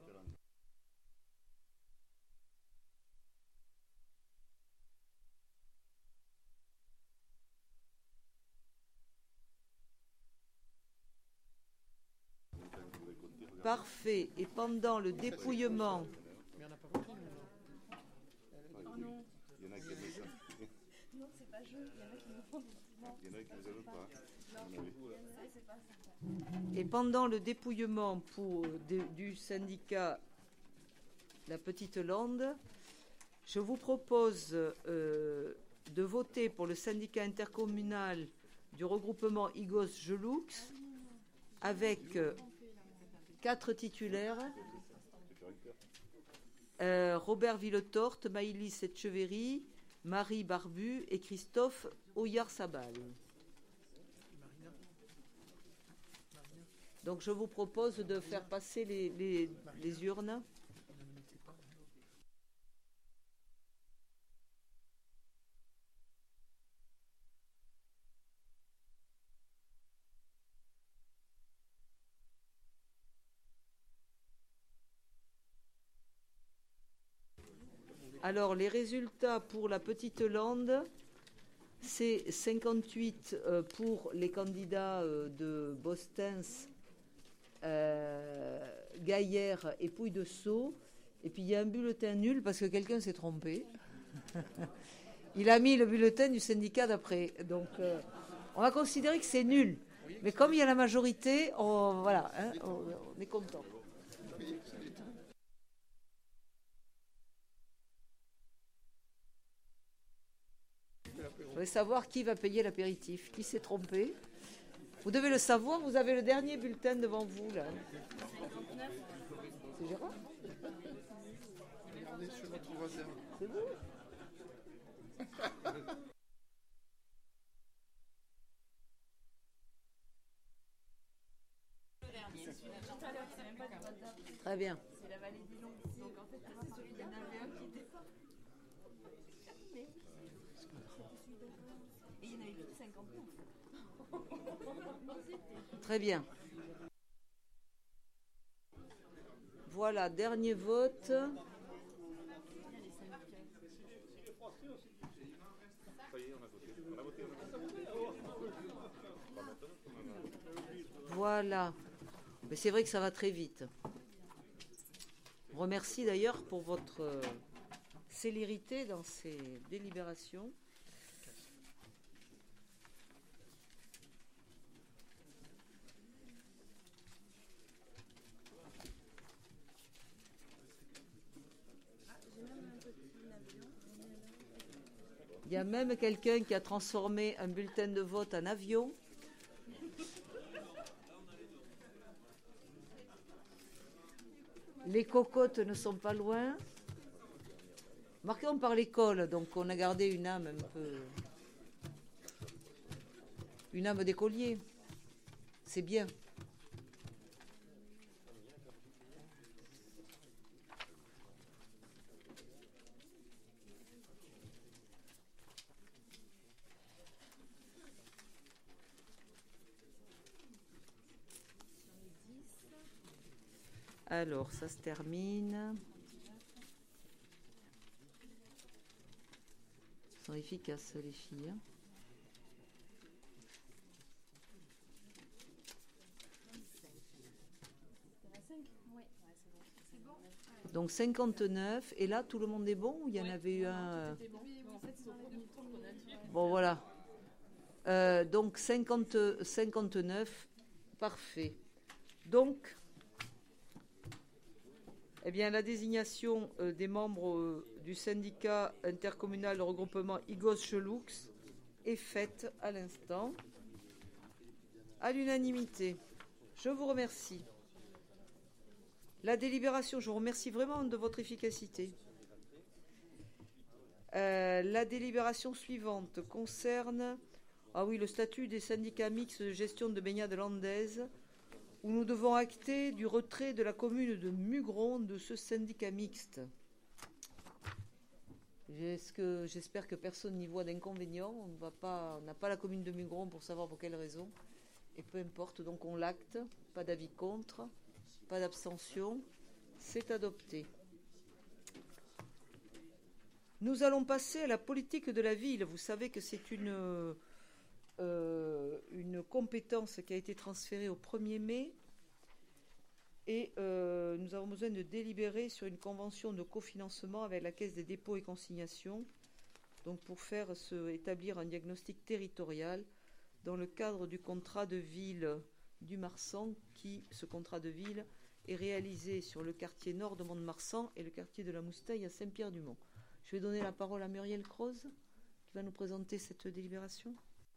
Parfait. Et pendant le dépouillement... Mais on n'a pas voté. Il y en a qui aiment ça. Non, c'est pas jeu. Il y en a qui me font Il y en a qui ne veulent pas. Et pendant le dépouillement pour, de, du syndicat La Petite Lande, je vous propose euh, de voter pour le syndicat intercommunal du regroupement Igos-Gelux avec euh, quatre titulaires. Euh, Robert Villetorte, Maïlis Etcheverry, Marie Barbu et Christophe Oyar-Sabal. Donc je vous propose de faire passer les, les, les urnes. Alors, les résultats pour la Petite Lande, c'est cinquante-huit euh, pour les candidats euh, de Bostens, euh, Gaillère et Pouille de Sceaux. Et puis, il y a un bulletin nul parce que quelqu'un s'est trompé. Il a mis le bulletin du syndicat d'après. Donc, euh, on va considérer que c'est nul. Mais comme il y a la majorité, on, voilà, hein, on, on est content. Je voudrais savoir qui va payer l'apéritif, qui s'est trompé. Vous devez le savoir, vous avez le dernier bulletin devant vous, là. C'est Gérard ? Regardez sur votre voisin. C'est vous ? Très bien. C'est la vallée du Long. Donc en fait, c'est celui d'un avion qui était. Et il y en a eu plus de cinquante-neuf. Très bien. Voilà, dernier vote. Voilà. Mais c'est vrai que ça va très vite. Je vous remercie d'ailleurs pour votre euh, célérité dans ces délibérations. Il y a même quelqu'un qui a transformé un bulletin de vote en avion. Les cocottes ne sont pas loin. Marquons par l'école, donc on a gardé une âme un peu... Une âme d'écolier. C'est bien. Alors, ça se termine. Ils sont efficaces, les filles. Hein. Donc cinquante-neuf. Et là, tout le monde est bon ou il y en avait eu un... Bon, voilà. Euh, donc cinquante, cinquante-neuf. Parfait. Donc... Eh bien, la désignation euh, des membres euh, du syndicat intercommunal de regroupement Igos-Gelux est faite à l'instant, à l'unanimité. Je vous remercie. La délibération, je vous remercie vraiment de votre efficacité. Euh, la délibération suivante concerne, ah oui, le statut des syndicats mixtes de gestion de baignade landaise, où nous devons acter du retrait de la commune de Mugron de ce syndicat mixte. Est-ce que, j'espère que personne n'y voit d'inconvénient. On ne va pas, on n'a pas la commune de Mugron pour savoir pour quelle raison. Et peu importe, donc on l'acte. Pas d'avis contre, pas d'abstention. C'est adopté. Nous allons passer à la politique de la ville. Vous savez que c'est une, euh, une compétence qui a été transférée au premier mai. Et euh, nous avons besoin de délibérer sur une convention de cofinancement avec la Caisse des dépôts et consignations, donc pour faire se, établir un diagnostic territorial dans le cadre du contrat de ville du Marsan, qui, ce contrat de ville, est réalisé sur le quartier nord de Mont-de-Marsan et le quartier de la Moustaille à Saint-Pierre-du-Mont. Je vais donner la parole à Muriel Croze, qui va nous présenter cette délibération.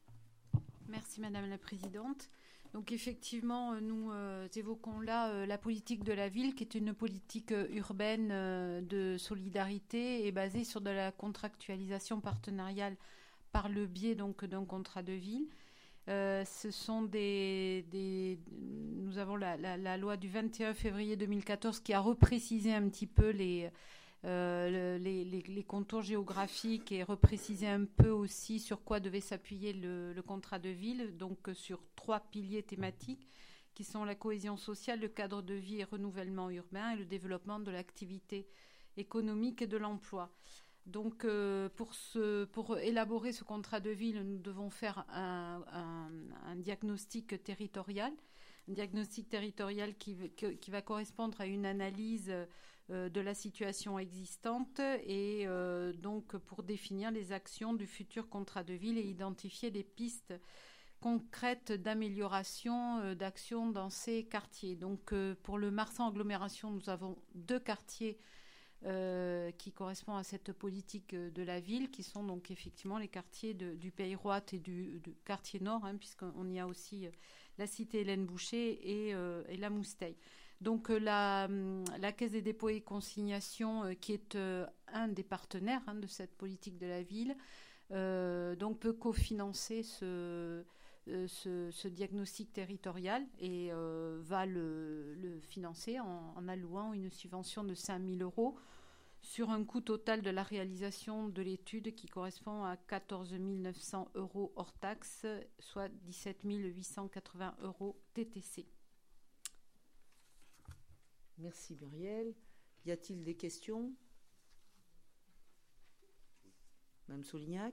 Merci Madame la Présidente. Donc effectivement, nous euh, évoquons là euh, la politique de la ville, qui est une politique euh, urbaine euh, de solidarité et basée sur de la contractualisation partenariale par le biais donc d'un contrat de ville. Euh, ce sont des, des nous avons la, la, la loi du vingt et un février deux mille quatorze qui a reprécisé un petit peu les Euh, les, les, les contours géographiques et repréciser un peu aussi sur quoi devait s'appuyer le, le contrat de ville, donc sur trois piliers thématiques qui sont la cohésion sociale, le cadre de vie et renouvellement urbain et le développement de l'activité économique et de l'emploi. Donc euh, pour, ce, pour élaborer ce contrat de ville, nous devons faire un, un, un diagnostic territorial, un diagnostic territorial qui, qui, qui va correspondre à une analyse de la situation existante et euh, donc pour définir les actions du futur contrat de ville et identifier les pistes concrètes d'amélioration euh, d'action dans ces quartiers. Donc euh, pour le Marsan agglomération, nous avons deux quartiers euh, qui correspondent à cette politique de la ville, qui sont donc effectivement les quartiers de, du Pays Roi et du, du quartier nord, hein, puisqu'on y a aussi la cité Hélène Boucher et, euh, et la Moustaille. Donc la, la Caisse des dépôts et consignations, euh, qui est euh, un des partenaires hein, de cette politique de la ville, euh, donc peut cofinancer ce, euh, ce, ce diagnostic territorial et euh, va le, le financer en, en allouant une subvention de cinq mille euros sur un coût total de la réalisation de l'étude qui correspond à quatorze mille neuf cents euros hors taxes, soit dix-sept mille huit cent quatre-vingts euros T T C. Merci Muriel. Y a-t-il des questions? Madame Soulignac.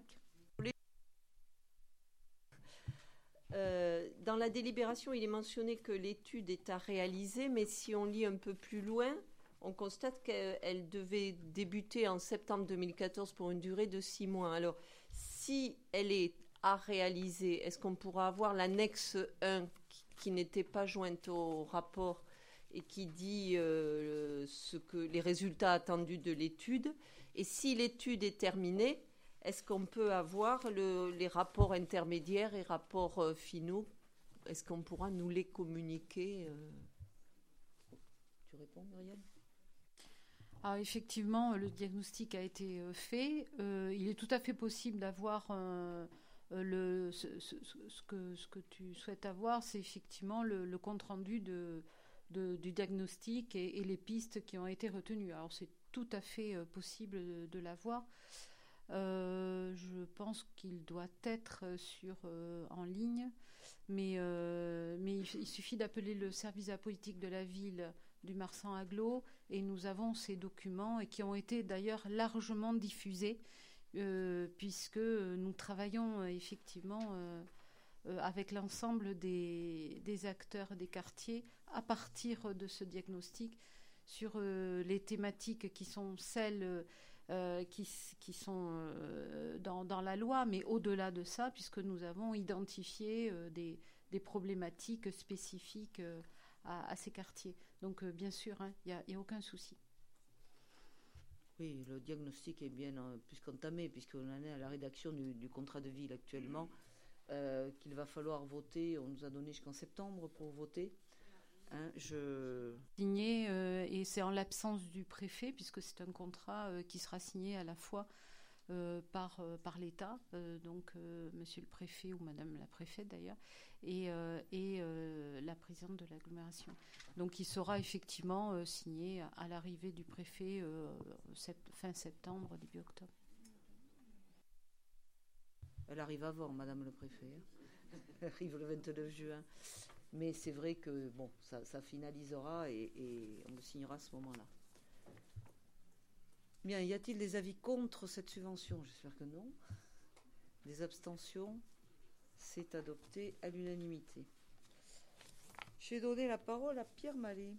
Euh, dans la délibération, il est mentionné que l'étude est à réaliser, mais si on lit un peu plus loin, on constate qu'elle devait débuter en septembre deux mille quatorze pour une durée de six mois. Alors, si elle est à réaliser, est-ce qu'on pourra avoir l'annexe un qui, qui n'était pas jointe au rapport et qui dit euh, ce que, les résultats attendus de l'étude? Et si l'étude est terminée, est-ce qu'on peut avoir le, les rapports intermédiaires et rapports euh, finaux? Est-ce qu'on pourra nous les communiquer euh... Tu réponds, Muriel? Alors effectivement, le diagnostic a été euh, fait. Euh, il est tout à fait possible d'avoir euh, le, ce, ce, ce, que, ce que tu souhaites avoir, c'est effectivement le, le compte-rendu de, de, du diagnostic et, et les pistes qui ont été retenues. Alors c'est tout à fait euh, possible de, de l'avoir. Euh, je pense qu'il doit être sur, euh, en ligne, mais, euh, mais il, il suffit d'appeler le service de la politique de la ville du Marsan Agglo et nous avons ces documents et qui ont été d'ailleurs largement diffusés euh, puisque nous travaillons effectivement euh, euh, avec l'ensemble des, des acteurs des quartiers à partir de ce diagnostic sur euh, les thématiques qui sont celles euh, qui, qui sont euh, dans, dans la loi, mais au-delà de ça, puisque nous avons identifié euh, des, des problématiques spécifiques euh, à, à ces quartiers. Donc euh, bien sûr, il hein, n'y a, a aucun souci. Oui, le diagnostic est bien euh, plus qu'entamé, puisqu'on en est à la rédaction du, du contrat de ville actuellement, euh, qu'il va falloir voter. On nous a donné jusqu'en septembre pour voter. Hein, je... Signé, euh, et c'est en l'absence du préfet, puisque c'est un contrat euh, qui sera signé à la fois euh, par, euh, par l'État, euh, donc euh, monsieur le préfet ou madame la préfète d'ailleurs, et, euh, et euh, la présidente de l'agglomération. Donc il sera effectivement euh, signé à l'arrivée du préfet euh, sept, fin septembre, début octobre. Elle arrive avant, Madame le Préfet. Hein. Elle arrive le vingt-neuf juin. Mais c'est vrai que bon, ça, ça finalisera et, et on le signera à ce moment-là. Bien, y a-t-il des avis contre cette subvention? J'espère que non. Des abstentions? C'est adopté à l'unanimité. J'ai donné la parole à Pierre Mallet.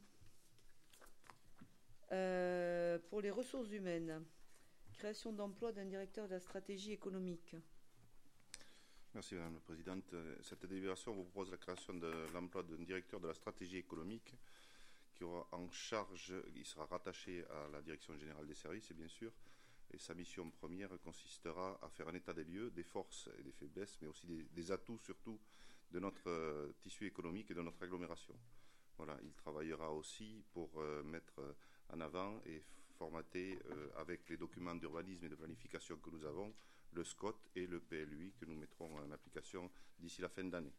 Euh, pour les ressources humaines, création d'emploi d'un directeur de la stratégie économique. Merci Madame la Présidente. Cette délibération vous propose la création de l'emploi d'un directeur de la stratégie économique qui aura en charge, il sera rattaché à la Direction générale des services, bien sûr, et sa mission première consistera à faire un état des lieux, des forces et des faiblesses, mais aussi des, des atouts surtout de notre euh, tissu économique et de notre agglomération. Voilà, il travaillera aussi pour euh, mettre en avant et formater euh, avec les documents d'urbanisme et de planification que nous avons, le S C O T et le P L U I que nous mettrons en application d'ici la fin d'année.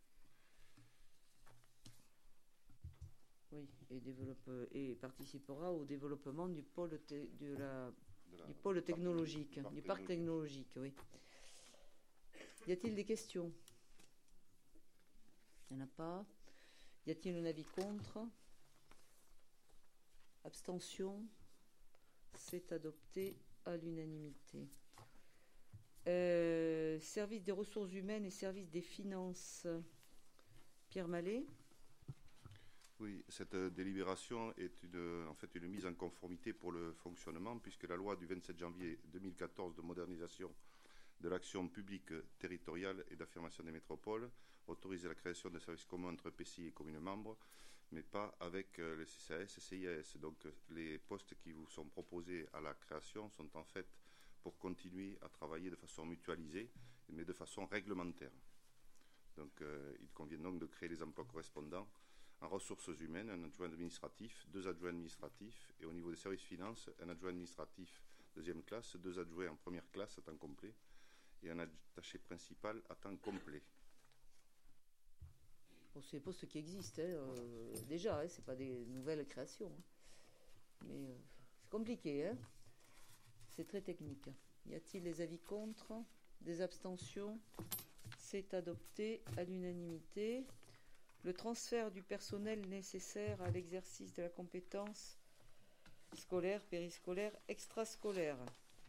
Oui, et, développe, et participera au développement du pôle, te, de la, de la, du pôle technologique, parc, du parc technologique, oui. Y a-t-il des questions? Il n'y en a pas. Y a-t-il un avis contre? Abstention? C'est adopté à l'unanimité. Euh, service des ressources humaines et service des finances. Pierre Mallet. Oui, cette délibération est une, en fait une mise en conformité pour le fonctionnement, puisque la loi du vingt-sept janvier deux mille quatorze de modernisation de l'action publique territoriale et d'affirmation des métropoles autorise la création de services communs entre P C I et communes membres, mais pas avec les C C A S et C I A S. Donc les postes qui vous sont proposés à la création sont en fait pour continuer à travailler de façon mutualisée, mais de façon réglementaire. Donc euh, il convient donc de créer les emplois correspondants en ressources humaines, un adjoint administratif, deux adjoints administratifs, et au niveau des services finances, un adjoint administratif deuxième classe, deux adjoints en première classe à temps complet, et un attaché principal à temps complet. Bon, c'est des postes qui existent hein, euh, déjà, hein, c'est pas des nouvelles créations. Hein. Mais euh, c'est compliqué, hein. C'est très technique. Y a-t-il des avis contre? Des abstentions? C'est adopté à l'unanimité. Le transfert du personnel nécessaire à l'exercice de la compétence scolaire, périscolaire, extrascolaire.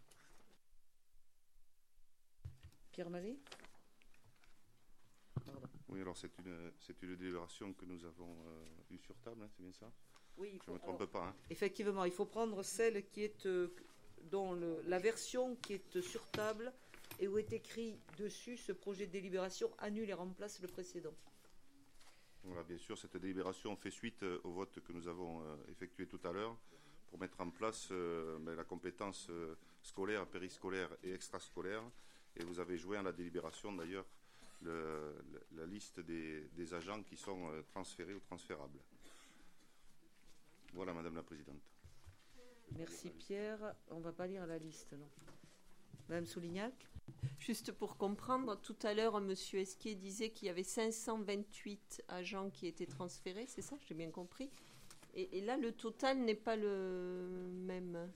Pierre Mallet. Pardon. Oui, alors c'est une, c'est une délibération que nous avons euh, eue sur table, hein, c'est bien ça? Oui. Je ne me trompe alors, pas. Hein. Effectivement, il faut prendre celle qui est, euh, dont le, la version qui est sur table et où est écrit dessus ce projet de délibération annule et remplace le précédent. Voilà, bien sûr, cette délibération fait suite euh, au vote que nous avons euh, effectué tout à l'heure pour mettre en place euh, ben, la compétence euh, scolaire, périscolaire et extrascolaire. Et vous avez joint à la délibération d'ailleurs le, le, la liste des, des agents qui sont euh, transférés ou transférables. Voilà, Madame la Présidente. Merci Pierre. On ne va pas lire la liste, non. Madame Soulignac. Juste pour comprendre, tout à l'heure, M. Esquier disait qu'il y avait cinq cent vingt-huit agents qui étaient transférés, c'est ça? J'ai bien compris. Et, et là, le total n'est pas le même.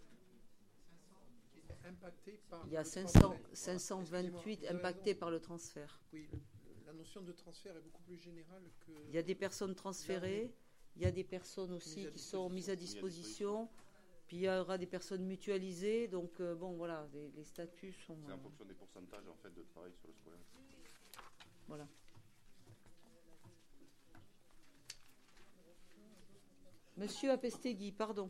Par Il y a cinq cents, cinq cent vingt-huit impactés par le transfert. Oui, le, la notion de transfert est beaucoup plus générale que... Il y a des personnes transférées, il y a des personnes aussi qui sont mises à disposition. Puis il y aura des personnes mutualisées, donc euh, bon voilà, les, les statuts sont... C'est en fonction des pourcentages en fait de travail sur le scolaire. Voilà. Monsieur Apestegui, pardon.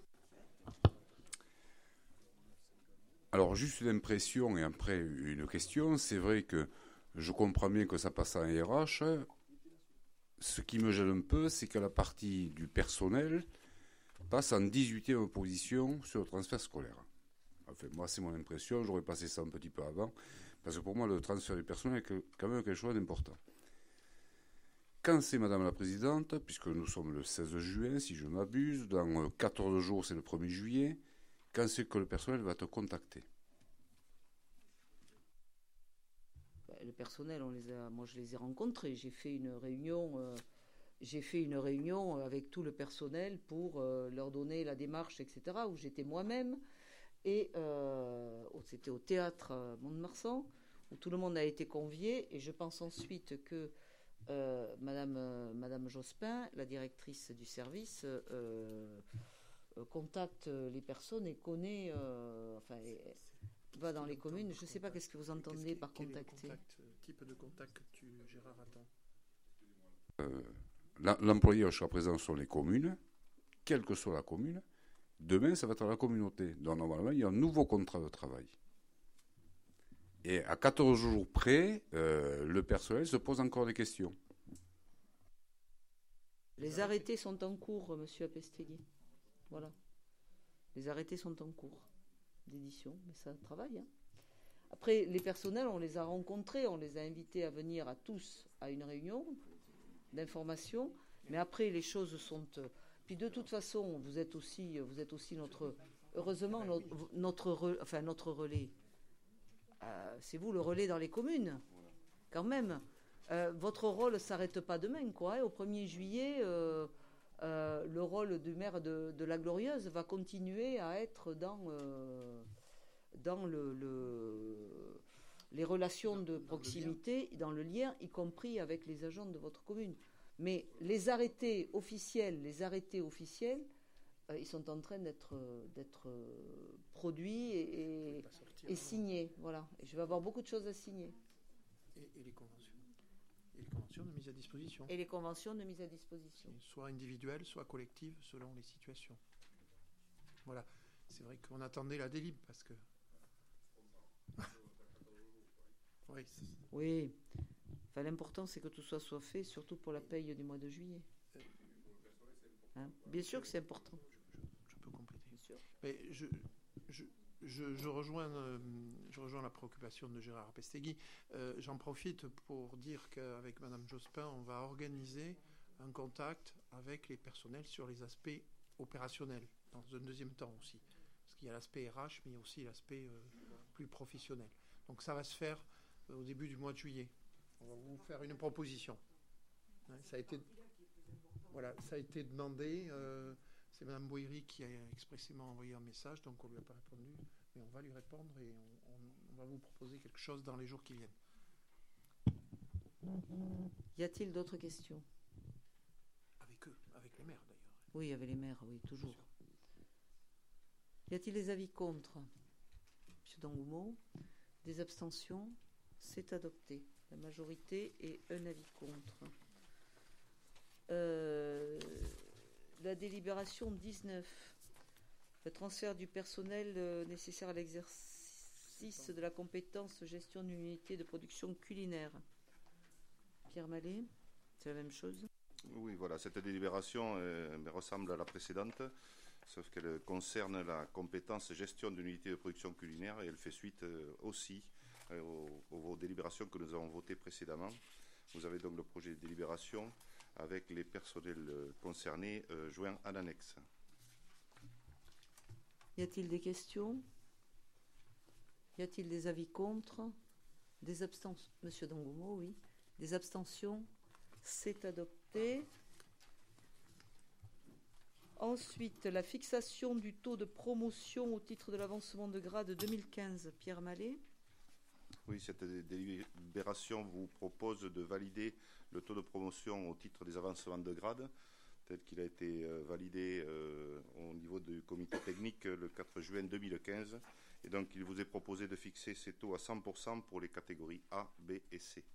Alors juste une impression et après une question. C'est vrai que je comprends bien que ça passe en R H. Ce qui me gêne un peu, c'est que la partie du personnel passe en dix-huitième position sur le transfert scolaire. Enfin, moi, c'est mon impression. J'aurais passé ça un petit peu avant. Parce que pour moi, le transfert du personnel est quand même quelque chose d'important. Quand c'est Madame la Présidente, puisque nous sommes le seize juin, si je m'abuse, dans quatorze jours, c'est le premier juillet, quand c'est que le personnel va te contacter? Le personnel, on les a, moi je les ai rencontrés. J'ai fait une réunion... Euh... J'ai fait une réunion avec tout le personnel pour euh, leur donner la démarche, et cetera, où j'étais moi-même. Et euh, c'était au théâtre Mont-de-Marsan, où tout le monde a été convié, et je pense ensuite que euh, Madame, euh, Madame Jospin, la directrice du service, euh, euh, contacte les personnes et connaît, euh, enfin, et, va dans les communes. Je ne sais pas qu'est-ce que vous entendez par contacter. Type de contact que tu, Gérard, attends. Euh, L'employeur jusqu'à présent sont les communes, quelle que soit la commune. Demain, ça va être la communauté. Donc, normalement, il y a un nouveau contrat de travail. Et à quatorze jours près, euh, le personnel se pose encore des questions. Les arrêtés sont en cours, Monsieur Apestegui. Voilà. Les arrêtés sont en cours d'édition, mais ça travaille. Hein. Après, les personnels, on les a rencontrés, on les a invités à venir à tous à une réunion d'information. Mais après, les choses sont... Puis de toute façon, vous êtes aussi, vous êtes aussi notre... Heureusement, notre, notre, enfin, notre relais. Euh, c'est vous le relais dans les communes, quand même. Euh, votre rôle ne s'arrête pas demain, quoi. Hein. Au premier juillet, euh, euh, le rôle du maire de, de la Glorieuse va continuer à être dans, euh, dans le, le, les relations de proximité, dans le lien, y compris avec les agents de votre commune. Mais les arrêtés officiels, les arrêtés officiels, euh, ils sont en train d'être, d'être produits et, et, et signés. Voilà. Et je vais avoir beaucoup de choses à signer. Et, et les conventions. Et les conventions de mise à disposition. Et les conventions de mise à disposition. Soit individuelles, soit collectives, selon les situations. Voilà. C'est vrai qu'on attendait la délib parce que. oui. Oui. Enfin, l'important, c'est que tout soit, soit fait, surtout pour la paye du mois de juillet. Hein? Bien sûr que c'est important. Je, je, je peux compléter. Bien sûr. Mais je, je, je, je, rejoins, euh, je rejoins la préoccupation de Gérard Apestegui. Euh, j'en profite pour dire qu'avec Madame Jospin, on va organiser un contact avec les personnels sur les aspects opérationnels, dans un deuxième temps aussi. Parce qu'il y a l'aspect R H, mais il y a aussi l'aspect euh, plus professionnel. Donc ça va se faire euh, au début du mois de juillet. On va vous faire une proposition. Hein, ça a été, voilà, ça a été demandé. Euh, c'est Mme Boéry qui a expressément envoyé un message, donc on ne lui a pas répondu. Mais on va lui répondre et on, on, on va vous proposer quelque chose dans les jours qui viennent. Y a-t-il d'autres questions? Avec eux, avec les maires d'ailleurs. Oui, avec les maires, oui, toujours. Y a-t-il des avis contre? Monsieur Dangoumeau, des abstentions? C'est adopté. La majorité et un avis contre. Euh, la délibération dix-neuf. Le transfert du personnel euh, nécessaire à l'exercice de la compétence gestion d'une unité de production culinaire. Pierre Mallet, c'est la même chose? Oui, voilà, cette délibération euh, ressemble à la précédente, sauf qu'elle concerne la compétence gestion d'une unité de production culinaire et elle fait suite euh, aussi Aux, aux délibérations que nous avons votées précédemment. Vous avez donc le projet de délibération avec les personnels concernés euh, joints à l'annexe. Y a-t-il des questions? Y a-t-il des avis contre? Des abstentions? Monsieur Dangoumeau, oui. Des abstentions? C'est adopté. Ensuite, la fixation du taux de promotion au titre de l'avancement de grade deux mille quinze. Pierre Mallet. Oui, cette délibération vous propose de valider le taux de promotion au titre des avancements de grade, tel qu'il a été euh, validé euh, au niveau du comité technique le quatre juin deux mille quinze. Et donc, il vous est proposé de fixer ces taux à cent pour cent pour les catégories A, B et C.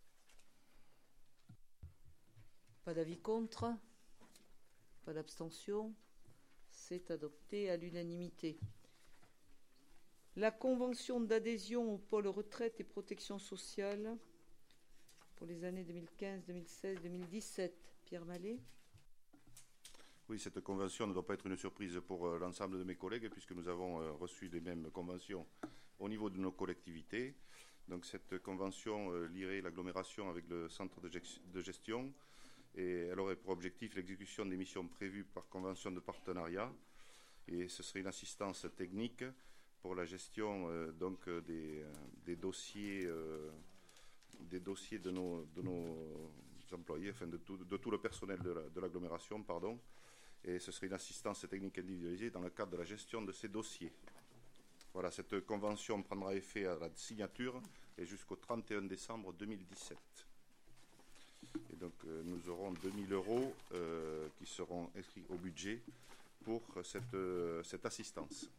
Pas d'avis contre? Pas d'abstention? C'est adopté à l'unanimité. La convention d'adhésion au pôle retraite et protection sociale pour les années deux mille quinze, deux mille seize, deux mille dix-sept. Pierre Mallet. Oui, cette convention ne doit pas être une surprise pour euh, l'ensemble de mes collègues puisque nous avons euh, reçu les mêmes conventions au niveau de nos collectivités. Donc cette convention euh, lierait l'agglomération avec le centre de, de gestion et elle aurait pour objectif l'exécution des missions prévues par convention de partenariat et ce serait une assistance technique pour la gestion euh, donc euh, des, euh, des dossiers euh, des dossiers de nos, de nos employés, enfin de tout, de tout le personnel de, la, de l'agglomération, pardon. Et ce serait une assistance technique individualisée dans le cadre de la gestion de ces dossiers. Voilà, cette convention prendra effet à la signature et jusqu'au trente et un décembre deux mille dix-sept. Et donc euh, nous aurons deux mille euros euh, qui seront inscrits au budget pour cette, euh, cette assistance.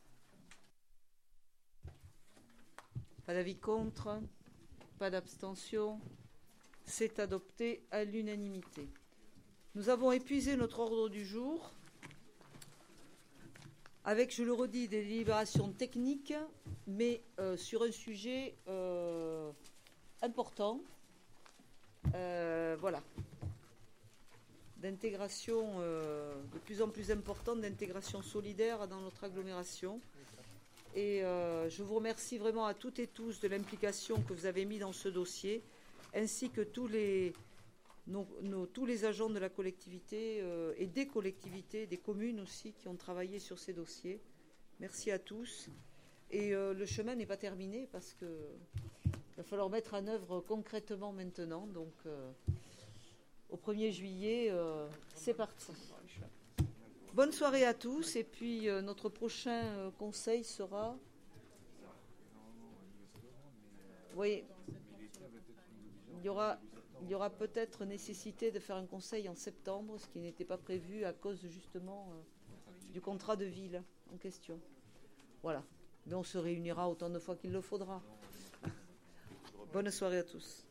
Pas d'avis contre, pas d'abstention. C'est adopté à l'unanimité. Nous avons épuisé notre ordre du jour avec, je le redis, des délibérations techniques, mais euh, sur un sujet euh, important. Euh, voilà. D'intégration euh, de plus en plus importante, d'intégration solidaire dans notre agglomération. Et euh, je vous remercie vraiment à toutes et tous de l'implication que vous avez mis dans ce dossier, ainsi que tous les, nos, nos, tous les agents de la collectivité euh, et des collectivités, des communes aussi, qui ont travaillé sur ces dossiers. Merci à tous. Et euh, le chemin n'est pas terminé parce qu'il va falloir mettre en œuvre concrètement maintenant. Donc, euh, au premier juillet, euh, c'est parti. Bonne soirée à tous. Et puis, euh, notre prochain euh, conseil sera... Oui, il y aura, il y aura peut-être nécessité de faire un conseil en septembre, ce qui n'était pas prévu à cause justement euh, du contrat de ville en question. Voilà. Mais on se réunira autant de fois qu'il le faudra. Bonne soirée à tous.